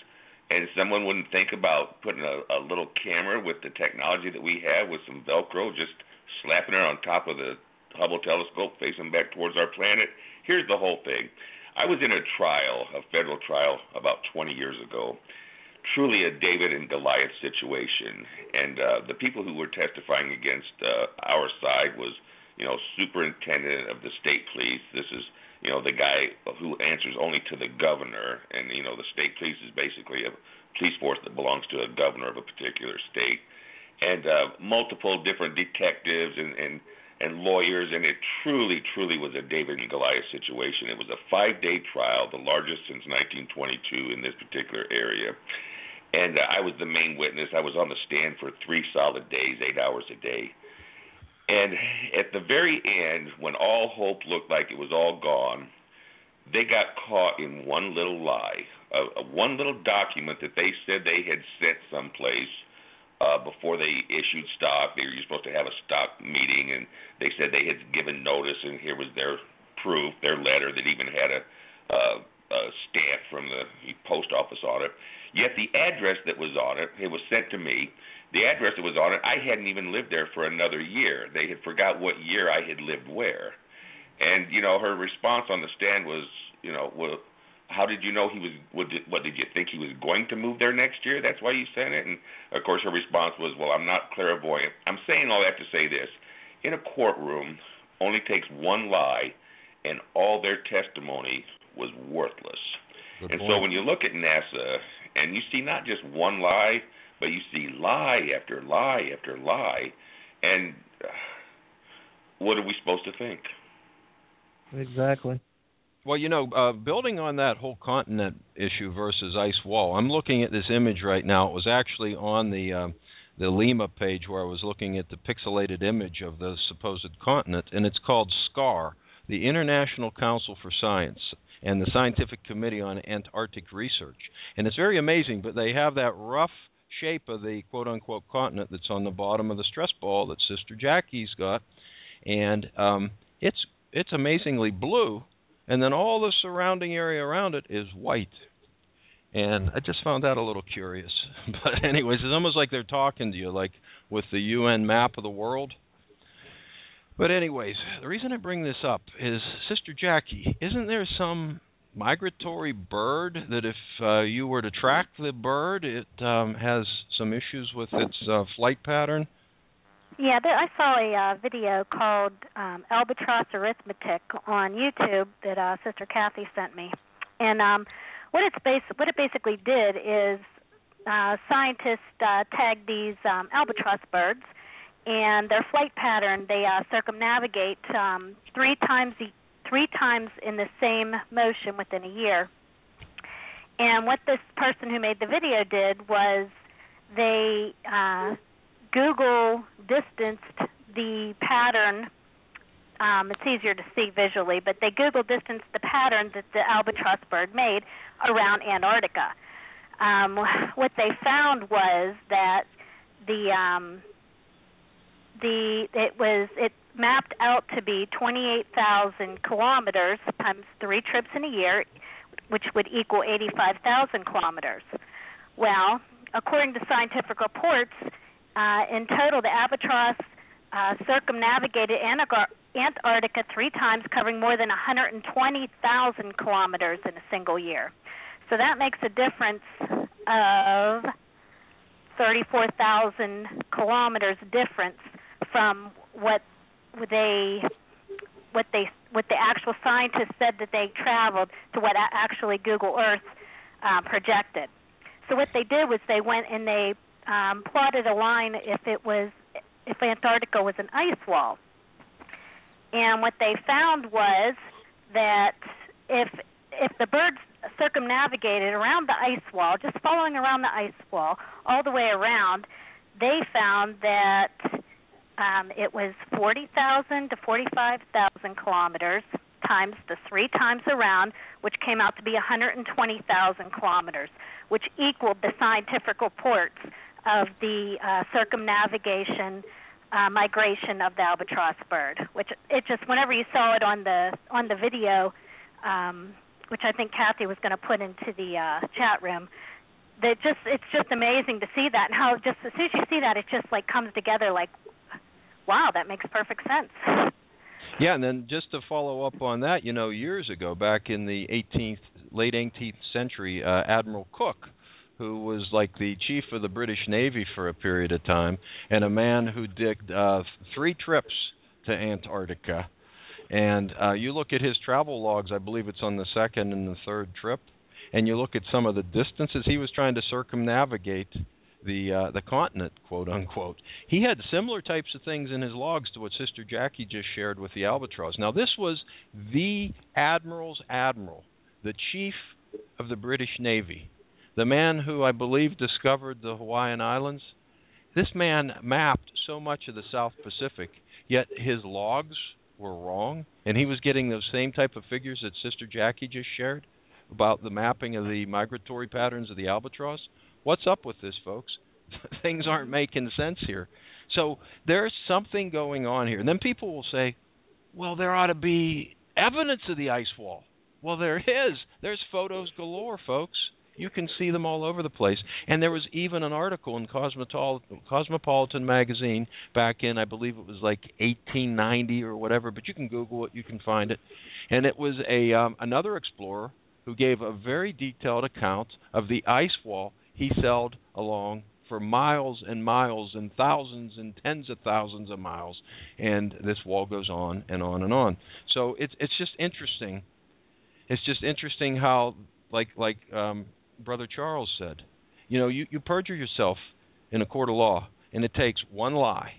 And someone wouldn't think about putting a little camera with the technology that we have with some Velcro, just slapping it on top of the Hubble telescope facing back towards our planet. Here's the whole thing. I was in a federal trial, about 20 years ago. Truly a David and Goliath situation. And the people who were testifying against our side was, superintendent of the state police. This is, the guy who answers only to the governor. And, the state police is basically a police force that belongs to a governor of a particular state. And multiple different detectives and lawyers, and it truly, truly was a David and Goliath situation. It was a 5-day trial, the largest since 1922 in this particular area. And I was the main witness. I was on the stand for 3 solid days, 8 hours a day. And at the very end, when all hope looked like it was all gone, they got caught in one little lie, one little document that they said they had sent someplace before they issued stock. You're supposed to have a stock meeting, and they said they had given notice, and here was their proof, their letter that even had a stamp from the post office on it. Yet the address that was on it, it was sent to me. The address that was on it, I hadn't even lived there for another year. They had forgot what year I had lived where. And, her response on the stand was, well, how did you know he was, what did you think he was going to move there next year? That's why you sent it? And, of course, her response was, well, I'm not clairvoyant. I'm saying all that to say this. In a courtroom, only takes one lie, and all their testimony was worthless. Good and point. So when you look at NASA, and you see not just one lie, but you see lie after lie after lie, and what are we supposed to think? Exactly. Well, building on that whole continent issue versus ice wall, I'm looking at this image right now. It was actually on the Lima page where I was looking at the pixelated image of the supposed continent, and it's called SCAR, the International Council for Science, and the Scientific Committee on Antarctic Research. And it's very amazing, but they have that rough shape of the quote-unquote continent that's on the bottom of the stress ball that Sister Jackie's got, and it's amazingly blue. And then all the surrounding area around it is white. And I just found that a little curious. But anyways, it's almost like they're talking to you, like with the UN map of the world. But anyways, the reason I bring this up is, Sister Jackie, isn't there some migratory bird that if you were to track the bird, it has some issues with its flight pattern? Yeah, I saw a video called Albatross Arithmetic on YouTube that Sister Kathy sent me, and what it basically did is scientists tagged these albatross birds, and their flight pattern, they circumnavigate 3 times in the same motion within a year. And what this person who made the video did was they Google distanced the pattern. It's easier to see visually, but they Google distanced the pattern that the albatross bird made around Antarctica. What they found was that it mapped out to be 28,000 kilometers times 3 trips in a year, which would equal 85,000 kilometers. Well, according to scientific reports, in total, the albatross circumnavigated Antarctica 3 times, covering more than 120,000 kilometers in a single year. So that makes a difference of 34,000 kilometers difference from what the actual scientists said that they traveled to what actually Google Earth projected. So what they did was they went and they plotted a line if Antarctica was an ice wall. And what they found was that if the birds circumnavigated around the ice wall, just following around the ice wall all the way around, they found that it was 40,000 to 45,000 kilometers times the 3 times around, which came out to be 120,000 kilometers, which equaled the scientific reports of the circumnavigation migration of the albatross bird. Which it just, whenever you saw it on the video, which I think Kathy was going to put into the chat room, it's just amazing to see that, and how just as soon as you see that, it just like comes together like, wow, that makes perfect sense. Yeah, and then just to follow up on that, years ago, back in the late 18th century, Admiral Cook, who was like the chief of the British Navy for a period of time, and a man who did 3 trips to Antarctica. And you look at his travel logs, I believe it's on the 2nd and the 3rd trip, and you look at some of the distances he was trying to circumnavigate the continent, quote unquote. He had similar types of things in his logs to what Sister Jackie just shared with the Albatross. Now, this was the Admiral's Admiral, the chief of the British Navy, the man who I believe discovered the Hawaiian Islands. This man mapped so much of the South Pacific, yet his logs were wrong, and he was getting those same type of figures that Sister Jackie just shared about the mapping of the migratory patterns of the albatross. What's up with this, folks? Things aren't making sense here. So there's something going on here. And then people will say, well, there ought to be evidence of the ice wall. Well, there is. There's photos galore, folks. You can see them all over the place. And there was even an article in Cosmopolitan magazine back in, I believe it was like 1890 or whatever, but you can Google it, you can find it. And it was another explorer who gave a very detailed account of the ice wall he sailed along for miles and miles and thousands and tens of thousands of miles. And this wall goes on and on and on. So it's just interesting. It's just interesting how, like Brother Charles said, you perjure yourself in a court of law, and it takes one lie,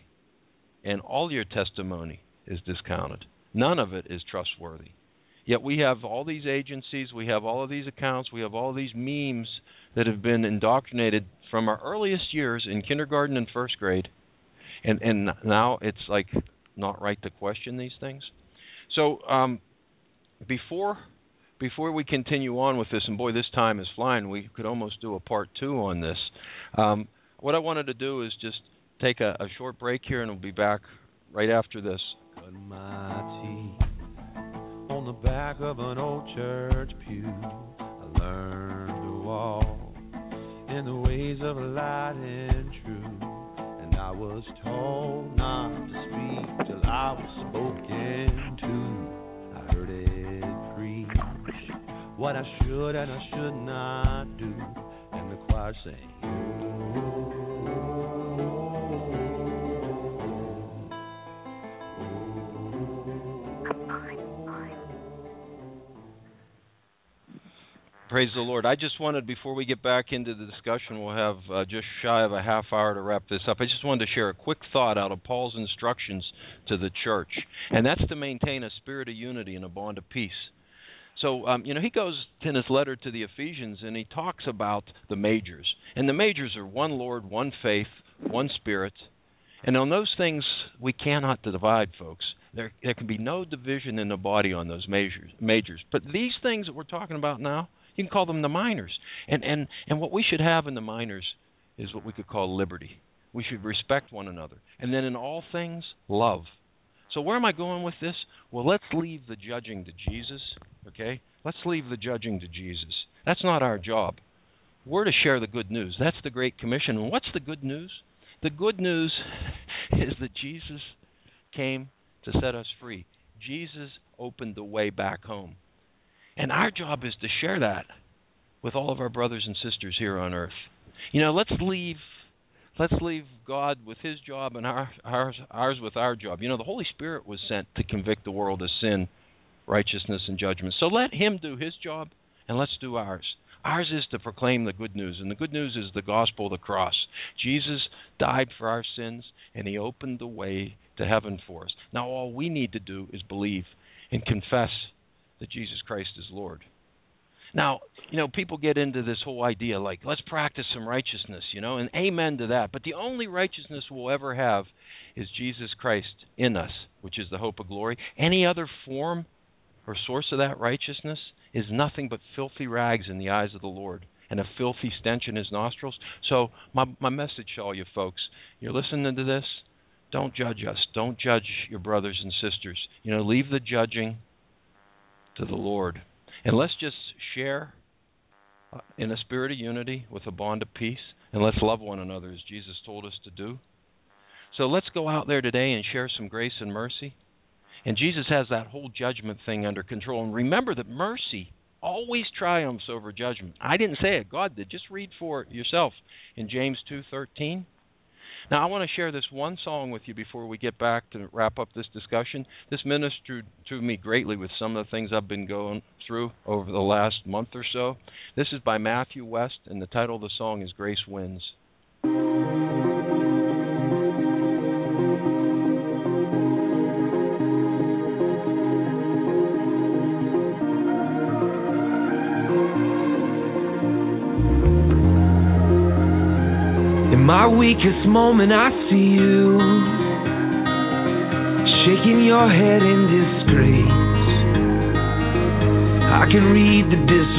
and all your testimony is discounted. None of it is trustworthy. Yet we have all these agencies, we have all of these accounts, we have all of these memes that have been indoctrinated from our earliest years in kindergarten and first grade, and now it's like not right to question these things. So before we continue on with this, and boy, this time is flying, we could almost do a part 2 on this. What I wanted to do is just take a short break here, and we'll be back right after this. Cut my teeth on the back of an old church pew. I learned to walk in the ways of light and truth, and I was told not to speak till I was spoken to. I heard it preach what I should and I should not do, and the choir sang, Praise the Lord. I just wanted, before we get back into the discussion, we'll have just shy of a half hour to wrap this up. I just wanted to share a quick thought out of Paul's instructions to the church, and that's to maintain a spirit of unity and a bond of peace. So, he goes in his letter to the Ephesians, and he talks about the majors. And the majors are one Lord, one faith, one Spirit. And on those things, we cannot divide, folks. There can be no division in the body on those majors. But these things that we're talking about now, you can call them the minors. And what we should have in the minors is what we could call liberty. We should respect one another. And then in all things, love. So where am I going with this? Well, let's leave the judging to Jesus, okay? Let's leave the judging to Jesus. That's not our job. We're to share the good news. That's the Great Commission. And what's the good news? The good news is that Jesus came to set us free. Jesus opened the way back home. And our job is to share that with all of our brothers and sisters here on earth. Let's leave God with his job and ours with our job. The Holy Spirit was sent to convict the world of sin, righteousness, and judgment. So let him do his job, and let's do ours. Ours is to proclaim the good news, and the good news is the gospel of the cross. Jesus died for our sins, and he opened the way to heaven for us. Now all we need to do is believe and confess that Jesus Christ is Lord. Now, people get into this whole idea like, let's practice some righteousness, and amen to that. But the only righteousness we'll ever have is Jesus Christ in us, which is the hope of glory. Any other form or source of that righteousness is nothing but filthy rags in the eyes of the Lord and a filthy stench in his nostrils. So my message to all you folks, you're listening to this, don't judge us. Don't judge your brothers and sisters. Leave the judging to the Lord. And let's just share in a spirit of unity with a bond of peace, and let's love one another as Jesus told us to do. So let's go out there today and share some grace and mercy. And Jesus has that whole judgment thing under control. And remember that mercy always triumphs over judgment. I didn't say it. God did. Just read for it yourself in James 2:13. Now, I want to share this one song with you before we get back to wrap up this discussion. This ministered to me greatly with some of the things I've been going through over the last month or so. This is by Matthew West, and the title of the song is Grace Wins. My weakest moment, I see you shaking your head in disgrace. I can read the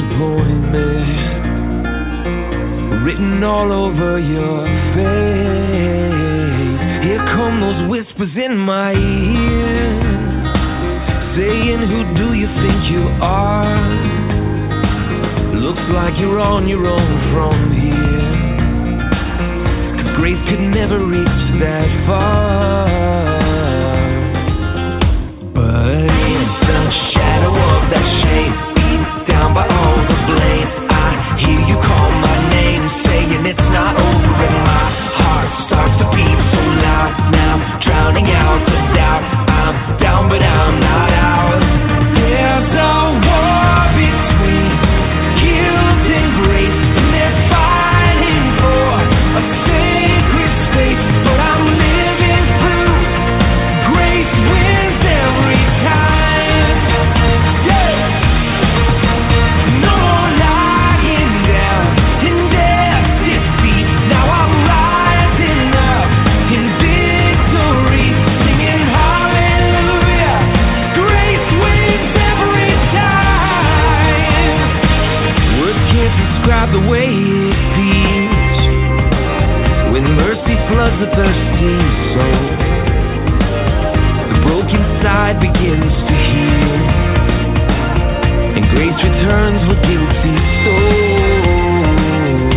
disappointment written all over your face. Here come those whispers in my ear, saying, who do you think you are? Looks like you're on your own from here. Grace could never reach that far, but in the shadow of that shame, beat down by all the blame, I hear you call my name, saying it's not over, and my heart starts to beat so loud, now drowning out the doubt. I'm down but I'm not out. There's a war between guilt and grace, and they're fighting for a sacred space, but I'm living through. Grace wins every time. Yeah. No more lying down in death's defeat. Now I'm rising up in victory, singing hallelujah. Grace wins every time. Words can't describe the way it feels when mercy floods a thirsty soul. The broken side begins to heal, and grace returns with guilty soul.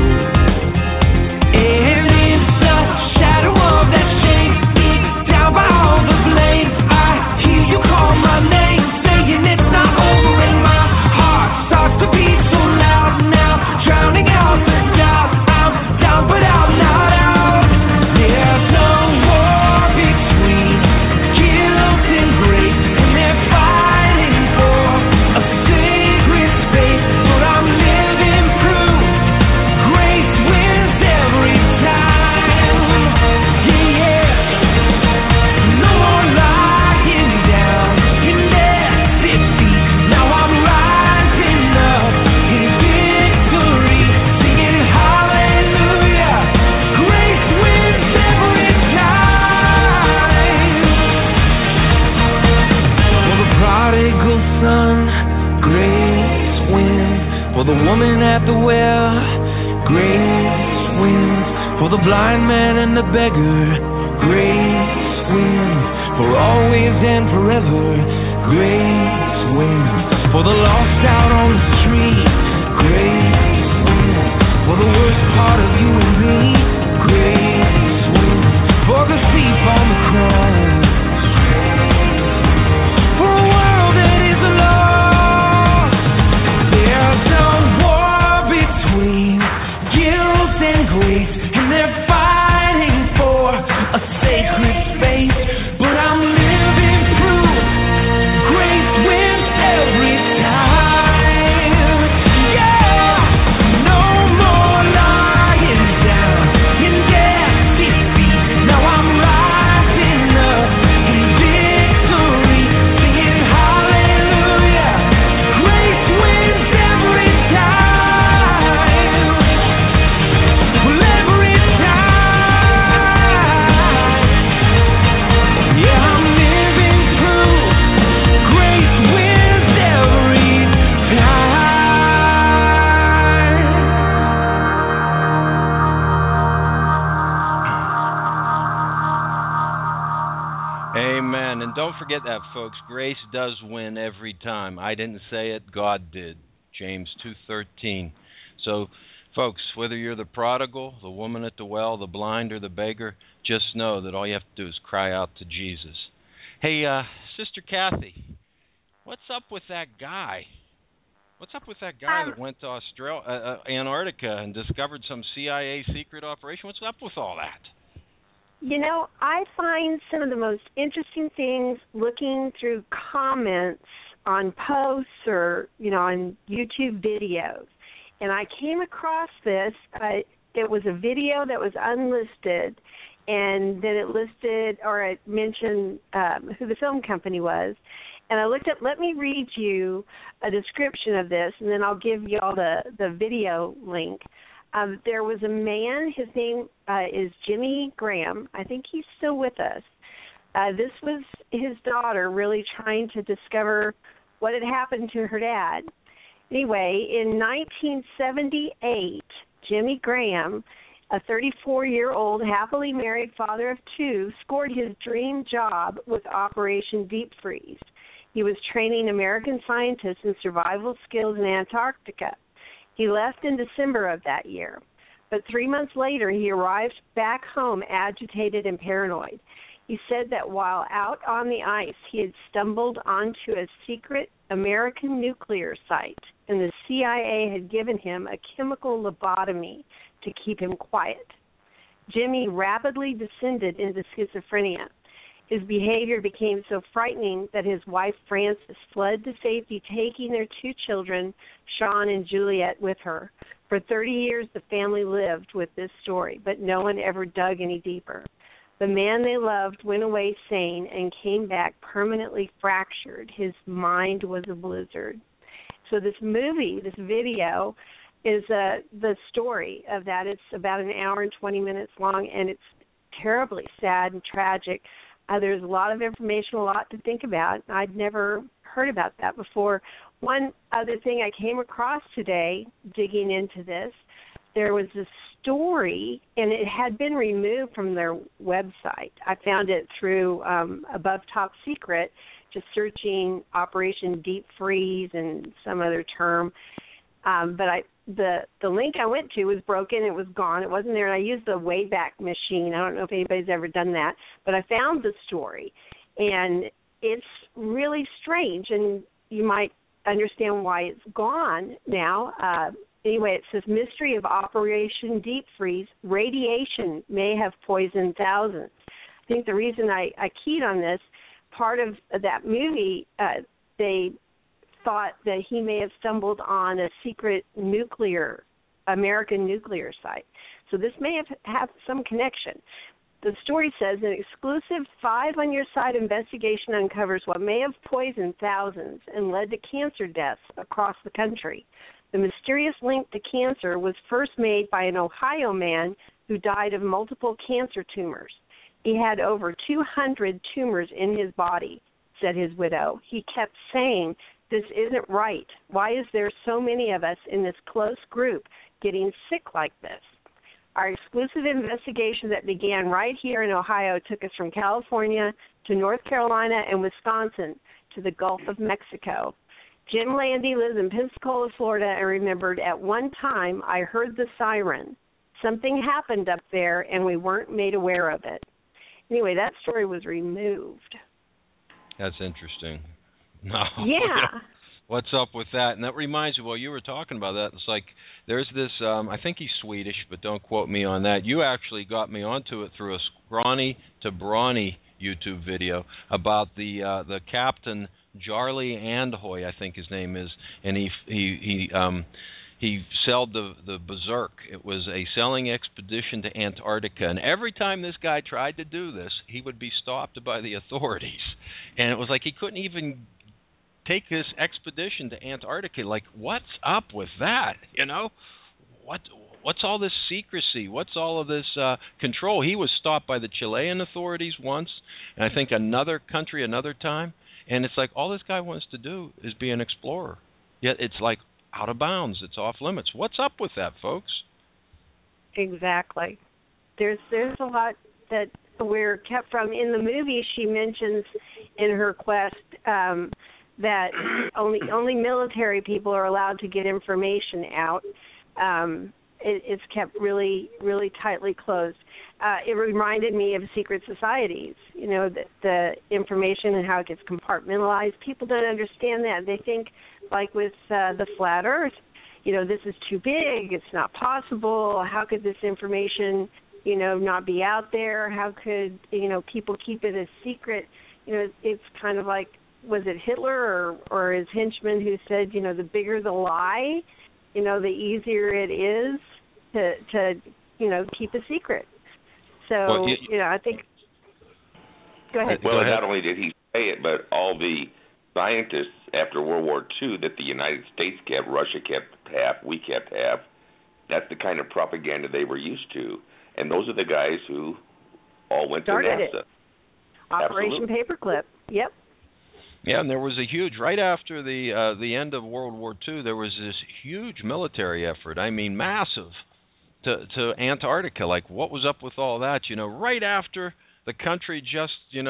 And in the shadow of that shame, beat down by all the blame, I hear you call my name, saying it's not over, and my heart starts to beat so loud now, drowning out the doubt. I'm down but I'm not out. There's no war between guilt and grace, and they're fighting for a sacred space, but I'm living through. Grace wins every time. Yeah. No more lying down in death's defeat. Now I'm rising up in victory, singing hallelujah. Grace wins every time. For the prodigal son, grace wins. For the woman at the well, grace wins. For the blind man and the beggar, grace wins. For always and forever, grace wins. For the lost out on the street, grace wins. For the worst part of you and me, grace wins. For the thief on the cross, for a world that is lost. There's a war between guilt and grace, and they're fighting for a sacred space, but I'm living through. Grace wins every time. Yeah. No more lying down in death's defeat. Now I'm rising up in victory, singing hallelujah. Grace wins every time. Well, every time. Yeah, I'm living through. Grace wins every time. Amen. And don't forget that, folks. Grace does win every time. I didn't say it. God did. James 2:13. So, folks, whether you're the prodigal, the woman at the well, the blind, or the beggar, just know that all you have to do is cry out to Jesus. Hey, Sister Kathy, what's up with that guy? What's up with that guy that went to Antarctica and discovered some CIA secret operation? What's up with all that? You know, I find some of the most interesting things looking through comments on posts or, on YouTube videos. And I came across this. It was a video that was unlisted, and then it listed or it mentioned who the film company was. And I looked up, let me read you a description of this, and then I'll give you all the video link. There was a man, his name is Jimmy Graham. I think he's still with us. This was his daughter really trying to discover what had happened to her dad. Anyway, in 1978, Jimmy Graham, a 34-year-old happily married father of two, scored his dream job with Operation Deep Freeze. He was training American scientists in survival skills in Antarctica. He left in December of that year. But 3 months later, he arrived back home agitated and paranoid. He said that while out on the ice, he had stumbled onto a secret American nuclear site, and the CIA had given him a chemical lobotomy to keep him quiet. Jimmy rapidly descended into schizophrenia. His behavior became so frightening that his wife, Frances, fled to safety, taking their two children, Sean and Juliet, with her. For 30 years, the family lived with this story, but no one ever dug any deeper. The man they loved went away sane and came back permanently fractured. His mind was a blizzard. So this movie, this video, is the story of that. It's about an hour and 20 minutes long, and it's terribly sad and tragic. There's a lot of information, a lot to think about. I'd never heard about that before. One other thing I came across today, digging into this, there was a story, and it had been removed from their website. I found it through Above Top Secret, just searching Operation Deep Freeze and some other term. But the link I went to was broken. It was gone. It wasn't there. And I used the Wayback Machine. I don't know if anybody's ever done that. But I found the story, and it's really strange, and you might understand why it's gone now. Anyway, it says, Mystery of Operation Deep Freeze, radiation may have poisoned thousands. I think the reason I keyed on this, part of that movie, they thought that he may have stumbled on a secret American nuclear site. So this may have some connection. The story says an exclusive 5-on-your-side investigation uncovers what may have poisoned thousands and led to cancer deaths across the country. The mysterious link to cancer was first made by an Ohio man who died of multiple cancer tumors. He had over 200 tumors in his body, said his widow. He kept saying, this isn't right. Why is there so many of us in this close group getting sick like this? Our exclusive investigation that began right here in Ohio took us from California to North Carolina and Wisconsin to the Gulf of Mexico. Jim Landy lives in Pensacola, Florida, and remembered at one time I heard the siren. Something happened up there, and we weren't made aware of it. Anyway, that story was removed. That's interesting. No. Yeah. What's up with that? And that reminds me, while you were talking about that, it's like there's this, I think he's Swedish, but don't quote me on that. You actually got me onto it through a Scrawny to Brawny YouTube video about the captain, Jarly Andhoy, I think his name is, and he sailed the Berserk. It was a sailing expedition to Antarctica, and every time this guy tried to do this, he would be stopped by the authorities. And it was like he couldn't even take this expedition to Antarctica. Like, what's up with that? You know, what's all this secrecy? What's all of this control? He was stopped by the Chilean authorities once, and I think another country another time. And it's like all this guy wants to do is be an explorer. Yet it's like out of bounds. It's off limits. What's up with that, folks? Exactly. There's a lot that we're kept from. In the movie, she mentions in her quest that only military people are allowed to get information out. It's kept really, really tightly closed. It reminded me of secret societies, the information and how it gets compartmentalized. People don't understand that. They think, like with the flat Earth, this is too big, it's not possible. How could this information, not be out there? How could, people keep it a secret? It's kind of like, was it Hitler or his henchman who said, the bigger the lie, the easier it is to keep a secret. So, I think. Go ahead. Well, not only did he say it, but all the scientists after World War II that the United States kept, Russia kept half, we kept half. That's the kind of propaganda they were used to, and those are the guys who all went Started to NASA. It. Operation Paperclip. Yep. Yeah, and there was a huge, right after the end of World War II, there was this huge military effort. I mean, massive, to Antarctica. Like, what was up with all that? Right after the country just,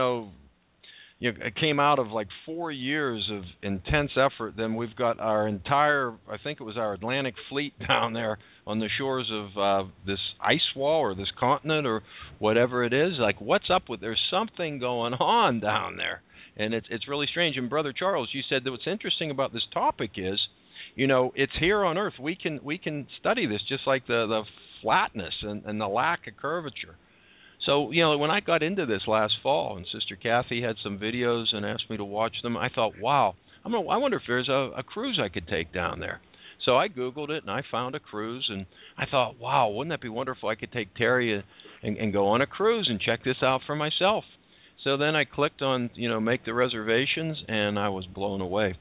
it came out of like 4 years of intense effort. Then we've got our entire, I think it was our Atlantic fleet down there on the shores of this ice wall or this continent or whatever it is. Like, what's up with? There's something going on down there. And it's really strange. And Brother Charles, you said that what's interesting about this topic is, it's here on Earth. We can study this just like the flatness and the lack of curvature. So, when I got into this last fall, and Sister Kathy had some videos and asked me to watch them, I thought, wow, I wonder if there's a cruise I could take down there. So I Googled it, and I found a cruise, and I thought, wow, wouldn't that be wonderful? I could take Terry and go on a cruise and check this out for myself. So then I clicked on, make the reservations, and I was blown away.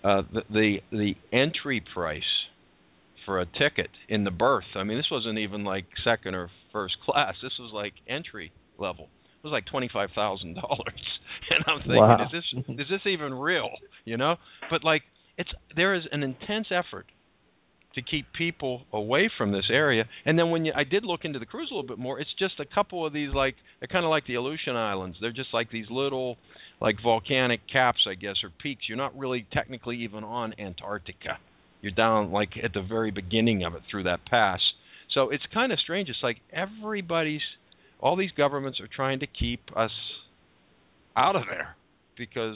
The entry price for a ticket in the berth, I mean, this wasn't even like second or first class. This was like entry level. It was like $25,000. And I'm thinking, wow, is this even real? But like, there is an intense effort to keep people away from this area. And then I did look into the cruise a little bit more, it's just a couple of these, like, they're kind of like the Aleutian Islands. They're just like these little, like, volcanic caps, I guess, or peaks. You're not really technically even on Antarctica. You're down, like, at the very beginning of it through that pass. So it's kind of strange. It's like all these governments are trying to keep us out of there. Because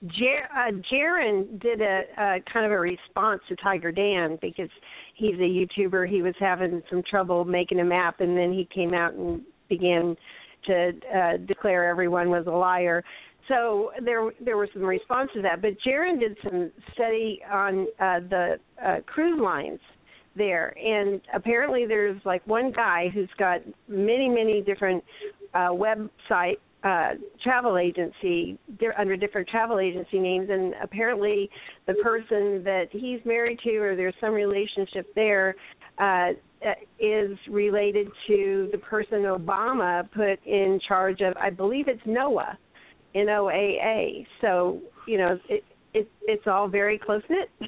Jaron did a kind of a response to Tiger Dan, because he's a YouTuber. He was having some trouble making a map, and then he came out and began to declare everyone was a liar. So there were some responses to that. But Jaron did some study on the cruise lines there, and apparently there's like one guy who's got many different website travel agency under different travel agency names, and apparently the person that he's married to, or there's some relationship there, is related to the person Obama put in charge of, I believe it's NOAA, NOAA. So it's all very close knit.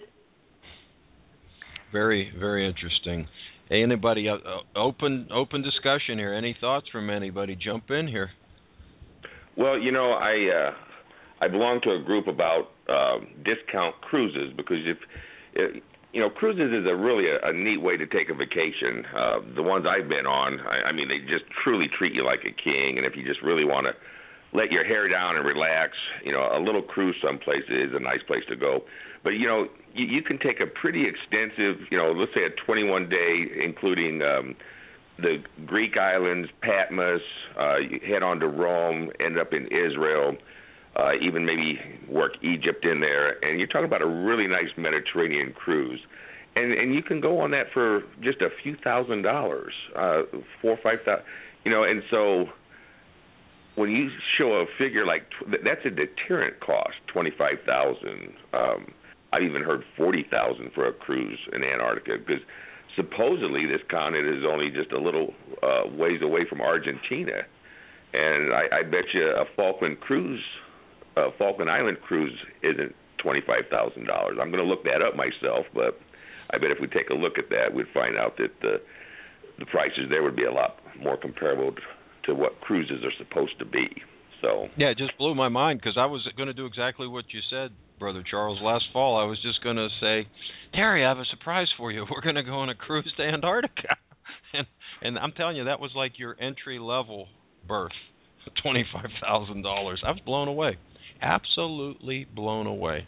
Very, very interesting. Hey, anybody open discussion here? Any thoughts from anybody? Jump in here. Well, I belong to a group about discount cruises, because cruises is really a neat way to take a vacation. The ones I've been on, I mean, they just truly treat you like a king, and if you just really want to let your hair down and relax, a little cruise someplace is a nice place to go. But, you can take a pretty extensive, let's say a 21-day, including the Greek islands, Patmos, you head on to Rome, end up in Israel, even maybe work Egypt in there, and you're talking about a really nice Mediterranean cruise. And you can go on that for just a few $1,000s, $4,000 or $5,000, and so when you show a figure like that's a deterrent cost, $25,000. I've even heard $40,000 for a cruise in Antarctica, because supposedly this continent is only just a little ways away from Argentina, and I bet you a Falkland Island cruise isn't $25,000. I'm going to look that up myself, but I bet if we take a look at that, we'd find out that the prices there would be a lot more comparable to what cruises are supposed to be. So yeah, it just blew my mind, because I was going to do exactly what you said, Brother Charles. Last fall, I was just going to say, Terry, I have a surprise for you. We're going to go on a cruise to Antarctica. And I'm telling you, that was like your entry-level berth, $25,000. I was blown away. Absolutely blown away.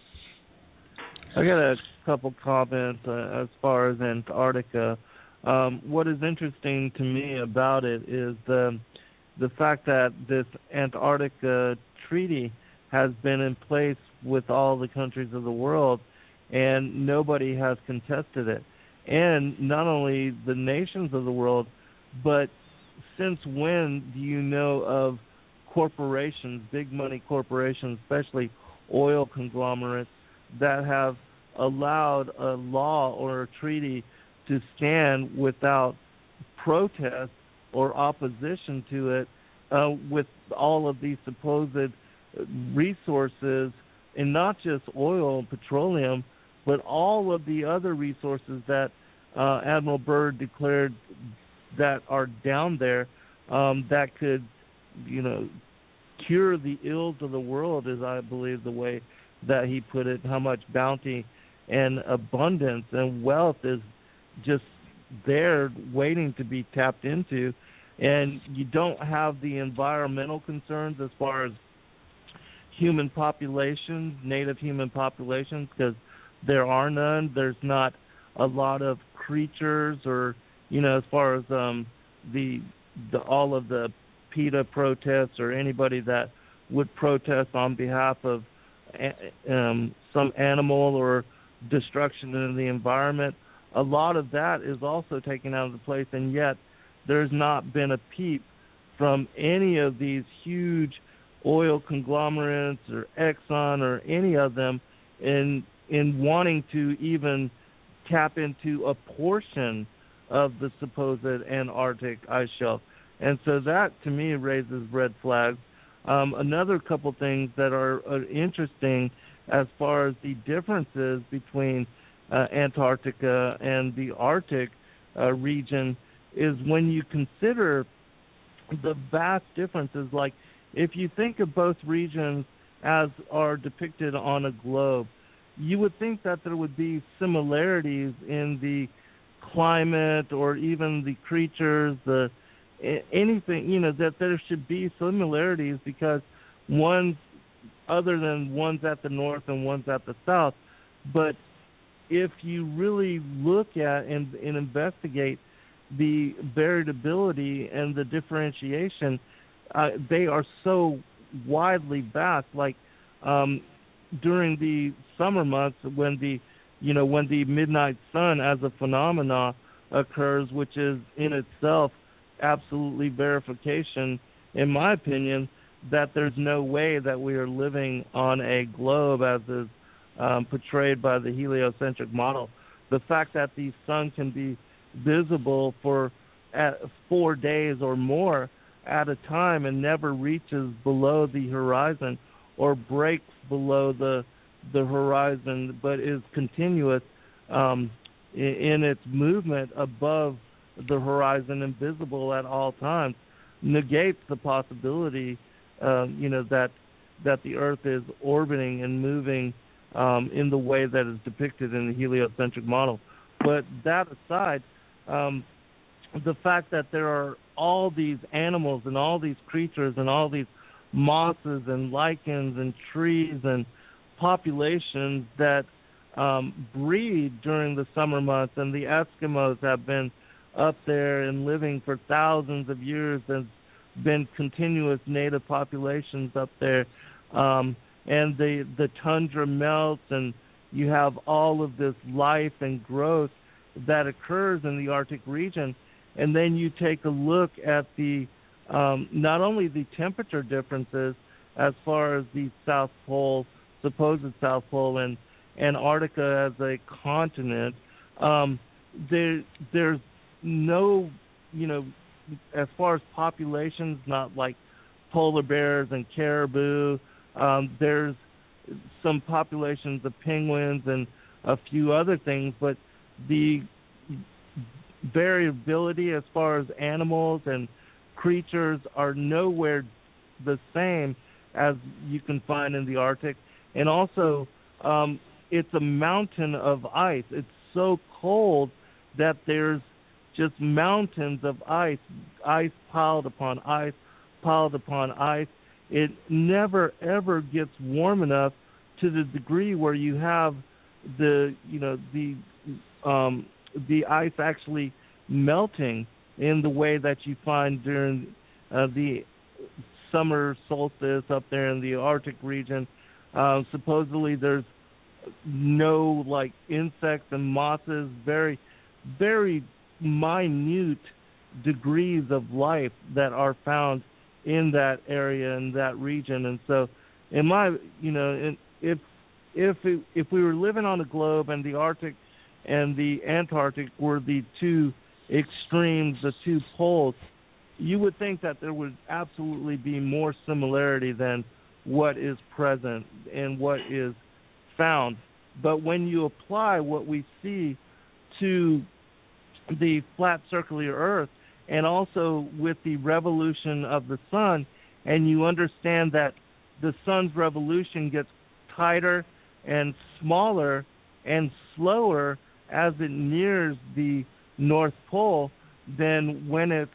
I got a couple comments as far as Antarctica. What is interesting to me about it is the fact that this Antarctica treaty has been in place with all the countries of the world, and nobody has contested it. And not only the nations of the world, but since when do you know of corporations, big money corporations, especially oil conglomerates, that have allowed a law or a treaty to stand without protest or opposition to it, with all of these supposed resources, and not just oil and petroleum, but all of the other resources that Admiral Byrd declared that are down there, that could, cure the ills of the world, is I believe the way that he put it, how much bounty and abundance and wealth is just there waiting to be tapped into. And you don't have the environmental concerns as far as human populations, native human populations, because there are none. There's not a lot of creatures, or as far as the all of the PETA protests or anybody that would protest on behalf of some animal or destruction in the environment. A lot of that is also taken out of the place, and yet there's not been a peep from any of these huge oil conglomerates or Exxon or any of them in wanting to even tap into a portion of the supposed Antarctic ice shelf. And so that, to me, raises red flags. Another couple things that are interesting as far as the differences between Antarctica and the Arctic region is when you consider the vast differences. Like, if you think of both regions as are depicted on a globe, you would think that there would be similarities in the climate or even the creatures, anything, that there should be similarities, because one's other than one's at the north and one's at the south. But if you really look at and investigate the variability and the differentiation, they are so widely vast. Like during the summer months, when the midnight sun as a phenomena occurs, which is in itself absolutely verification, in my opinion, that there's no way that we are living on a globe as is portrayed by the heliocentric model. The fact that the sun can be visible for 4 days or more at a time and never reaches below the horizon or breaks below the horizon, but is continuous in its movement above the horizon and visible at all times, negates the possibility that the Earth is orbiting and moving in the way that is depicted in the heliocentric model. But that aside, the fact that there are all these animals and all these creatures and all these mosses and lichens and trees and populations that breed during the summer months, and the Eskimos have been up there and living for thousands of years. There's been continuous native populations up there, and the tundra melts, and you have all of this life and growth that occurs in the Arctic region. And then you take a look at the not only the temperature differences as far as the South Pole, supposed South Pole, and Antarctica as a continent, there's no, as far as populations, not like polar bears and caribou. There's some populations of penguins and a few other things, but the variability as far as animals and creatures are nowhere the same as you can find in the Arctic. And also, it's a mountain of ice. It's so cold that there's just mountains of ice piled upon ice, piled upon ice. It never, ever gets warm enough to the degree where you have the ice actually melting in the way that you find during the summer solstice up there in the Arctic region. Supposedly there's no insects and mosses, very, very minute degrees of life that are found in that area, in that region. And so, if we were living on a globe and the Arctic and the Antarctic were the two extremes, the two poles, you would think that there would absolutely be more similarity than what is present and what is found. But when you apply what we see to the flat circular Earth, and also with the revolution of the sun, and you understand that the sun's revolution gets tighter and smaller and slower as it nears the North Pole, then when it's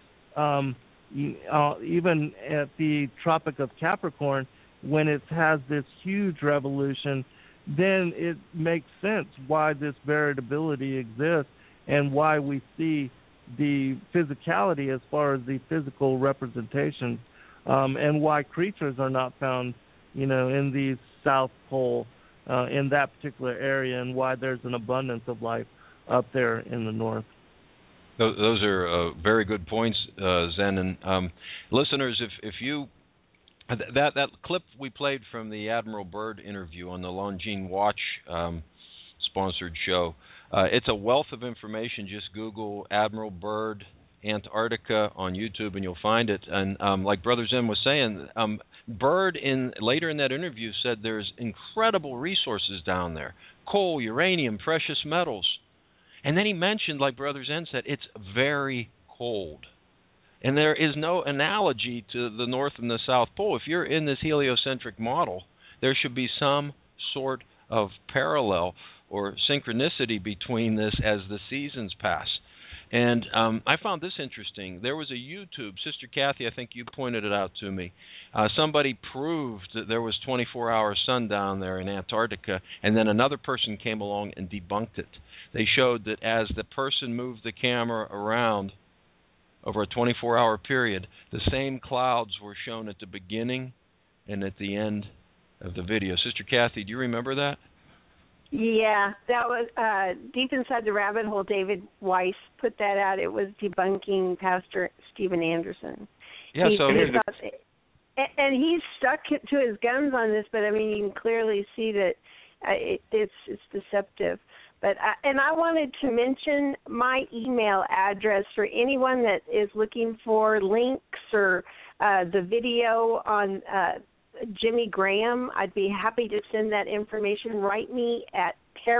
even at the Tropic of Capricorn, when it has this huge revolution, then it makes sense why this variability exists and why we see the physicality as far as the physical representation, and why creatures are not found, in the South Pole, in that particular area, and why there's an abundance of life up there in the north. Those are very good points, Zen. And listeners, if you that clip we played from the Admiral Byrd interview on the Longines Watch sponsored show, it's a wealth of information. Just Google Admiral Byrd Antarctica on YouTube and you'll find it. And like Brother Zen was saying, Byrd later in that interview said there's incredible resources down there: coal, uranium, precious metals. And then he mentioned, like Brother Zen said, it's very cold. And there is no analogy to the North and the South Pole. If you're in this heliocentric model, there should be some sort of parallel or synchronicity between this as the seasons pass. And I found this interesting. There was a YouTube, Sister Kathy, I think you pointed it out to me. Somebody proved that there was 24-hour sun down there in Antarctica, and then another person came along and debunked it. They showed that as the person moved the camera around over a 24-hour period, the same clouds were shown at the beginning and at the end of the video. Sister Kathy, do you remember that? Yeah, that was Deep Inside the Rabbit Hole. David Weiss put that out. It was debunking Pastor Steven Anderson. Yeah, and he's stuck to his guns on this, but I mean, you can clearly see that it's deceptive. But I wanted to mention my email address for anyone that is looking for links or the video on Jimmy Graham. I'd be happy to send that information. Write me at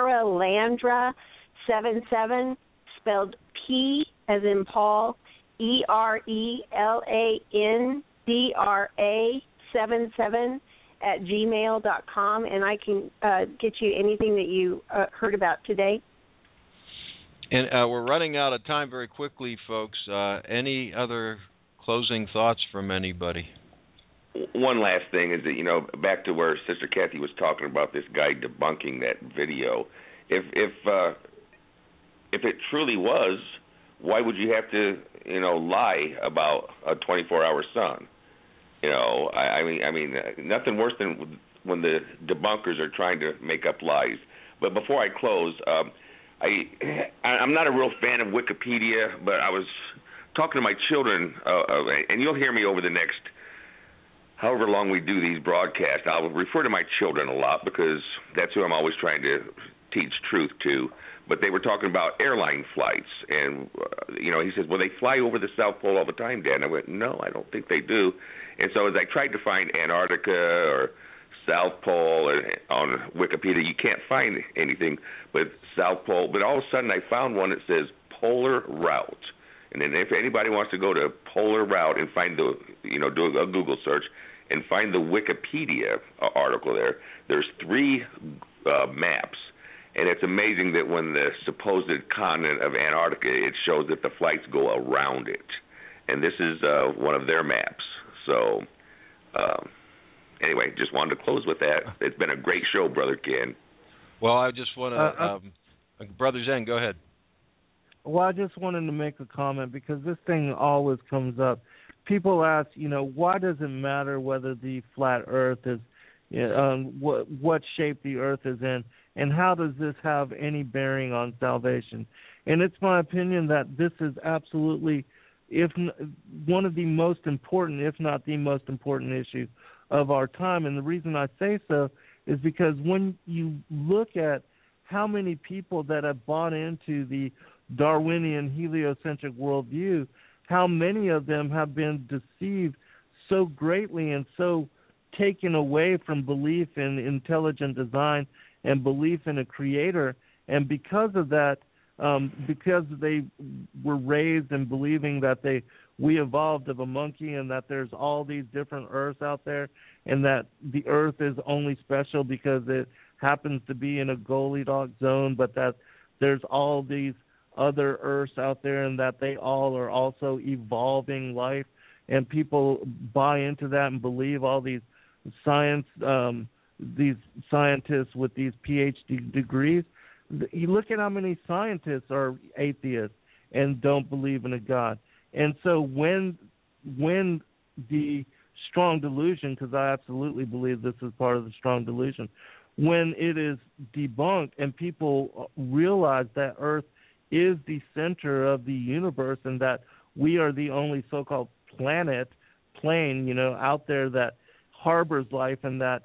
Perelandra77, spelled P as in Paul, ERELANDRA77 at gmail.com, and I can get you anything that you heard about today. And we're running out of time very quickly, folks. Any other closing thoughts from anybody? One last thing is that, back to where Sister Kathy was talking about this guy debunking that video. If it truly was, why would you have to, lie about a 24-hour sun? I mean, nothing worse than when the debunkers are trying to make up lies. But before I close, I'm not a real fan of Wikipedia, but I was talking to my children, and you'll hear me over the next however long we do these broadcasts. I'll refer to my children a lot because that's who I'm always trying to teach truth to. But they were talking about airline flights, and he says, well, they fly over the South Pole all the time, Dad. And I went, no, I don't think they do. And so as I tried to find Antarctica or South Pole on Wikipedia, you can't find anything but South Pole. But all of a sudden I found one that says Polar Route. And then if anybody wants to go to Polar Route and find do a Google search, and find the Wikipedia article there, there's 3 maps. And it's amazing that when the supposed continent of Antarctica, it shows that the flights go around it. And this is one of their maps. So, anyway, just wanted to close with that. It's been a great show, Brother Ken. Well, I just want to, Brother Zen, go ahead. Well, I just wanted to make a comment because this thing always comes up. People ask, why does it matter whether the flat Earth is, what shape the Earth is in, and how does this have any bearing on salvation? And it's my opinion that this is absolutely, one of the most important, if not the most important issue of our time. And the reason I say so is because when you look at how many people that have bought into the Darwinian heliocentric worldview, how many of them have been deceived so greatly and so taken away from belief in intelligent design and belief in a creator. And because of that, because they were raised in believing that we evolved of a monkey and that there's all these different Earths out there and that the Earth is only special because it happens to be in a Goldilocks zone, but that there's all these other Earths out there and that they all are also evolving life, and people buy into that and believe all these these scientists with these PhD degrees. You look at how many scientists are atheists and don't believe in a God. And so when the strong delusion, because I absolutely believe this is part of the strong delusion, when it is debunked and people realize that Earth is the center of the universe and that we are the only so-called plane, out there that harbors life, and that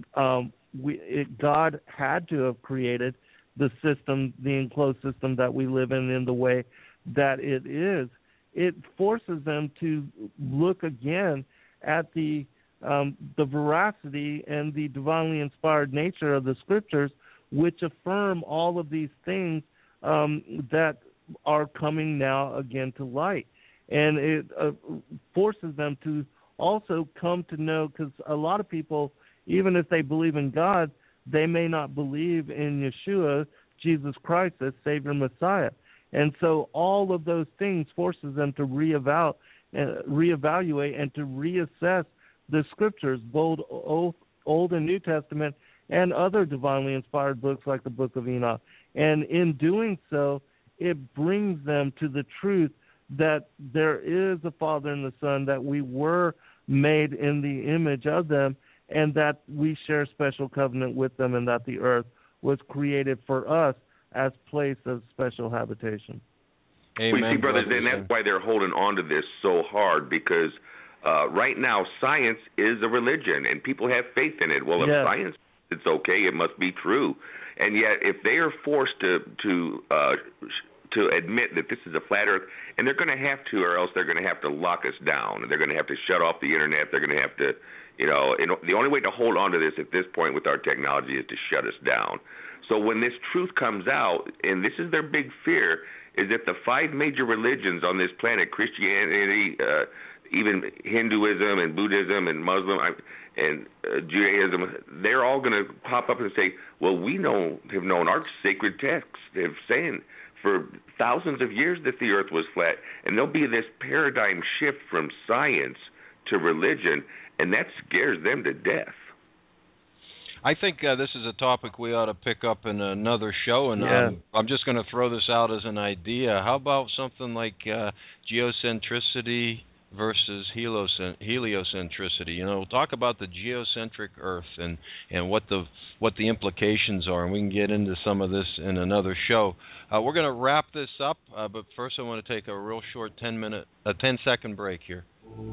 God had to have created the system, the enclosed system that we live in the way that it is. It forces them to look again at the veracity and the divinely inspired nature of the scriptures, which affirm all of these things that are coming now again to light. And it forces them to also come to know, because a lot of people, even if they believe in God, they may not believe in Yeshua, Jesus Christ, as Savior Messiah. And so all of those things forces them to reevaluate and to reassess the scriptures, both Old and New Testament, and other divinely inspired books like the Book of Enoch. And in doing so, it brings them to the truth that there is a Father and the Son, that we were made in the image of them, and that we share special covenant with them, and that the earth was created for us as place of special habitation. Amen. We see, brothers, and that's why they're holding on to this so hard, because right now science is a religion, and people have faith in it. Well, if science, it's okay, it must be true. And yet, if they are forced to admit that this is a flat earth, and they're going to have to, or else they're going to have to lock us down, and they're going to have to shut off the internet, they're going to have to, the only way to hold on to this at this point with our technology is to shut us down. So when this truth comes out, and this is their big fear, is that the 5 major religions on this planet, Christianity, even Hinduism and Buddhism and Muslim and Judaism, they're all going to pop up and say, well, we have known our sacred texts have saying for thousands of years that the earth was flat, and there'll be this paradigm shift from science to religion, and that scares them to death. I think this is a topic we ought to pick up in another show, and I'm just going to throw this out as an idea. How about something like geocentricity versus heliocentricity? We'll talk about the geocentric Earth and what the implications are, and we can get into some of this in another show. We're going to wrap this up, but first I want to take a real short 10-second break here.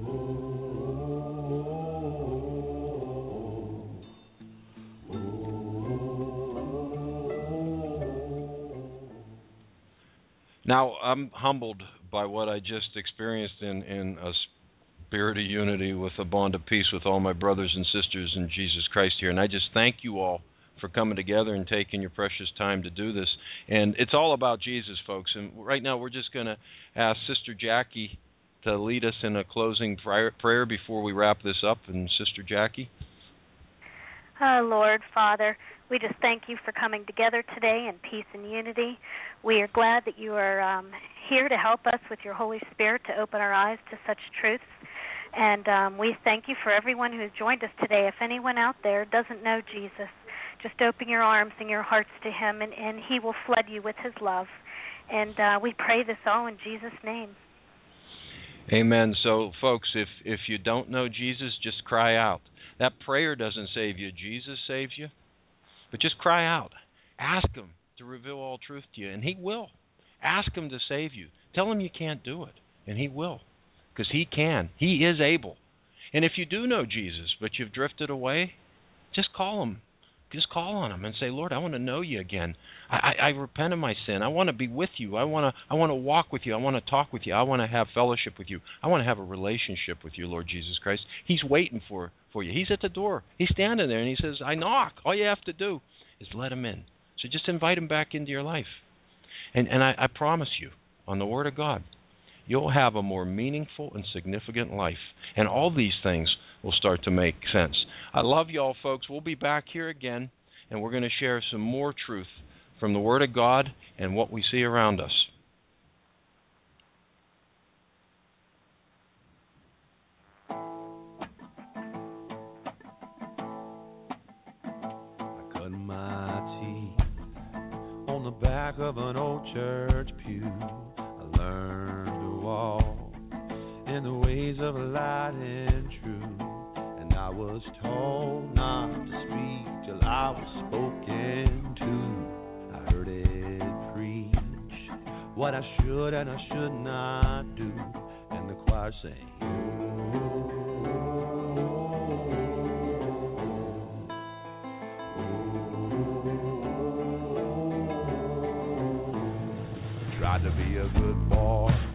Now, I'm humbled by what I just experienced in a spirit of unity with a bond of peace with all my brothers and sisters in Jesus Christ here. And I just thank you all for coming together and taking your precious time to do this. And it's all about Jesus, folks. And right now we're just going to ask Sister Jackie to lead us in a closing prayer before we wrap this up, and Sister Jackie? Lord, Father, we just thank you for coming together today in peace and unity. We are glad that you are here to help us with your Holy Spirit to open our eyes to such truths. And we thank you for everyone who has joined us today. If anyone out there doesn't know Jesus, just open your arms and your hearts to him, and he will flood you with his love. And we pray this all in Jesus' name. Amen. So, folks, if you don't know Jesus, just cry out. That prayer doesn't save you. Jesus saves you. But just cry out. Ask him to reveal all truth to you, and he will. Ask him to save you. Tell him you can't do it, and he will, because he can. He is able. And if you do know Jesus, but you've drifted away, just call him. Just call on him and say, Lord, I want to know you again. I repent of my sin. I want to be with you. I want to walk with you. I want to talk with you. I want to have fellowship with you. I want to have a relationship with you, Lord Jesus Christ. He's waiting for you. He's at the door. He's standing there, and he says, I knock. All you have to do is let him in. So just invite him back into your life. And I promise you, on the Word of God, you'll have a more meaningful and significant life. And all these things will start to make sense. I love you all, folks. We'll be back here again, and we're going to share some more truth from the Word of God and what we see around us. I cut my teeth on the back of an old church pew. I learned to walk in the ways of light and truth. I was told not to speak till I was spoken to. I heard it preach what I should and I should not do. And the choir sang, tried to be a good boy,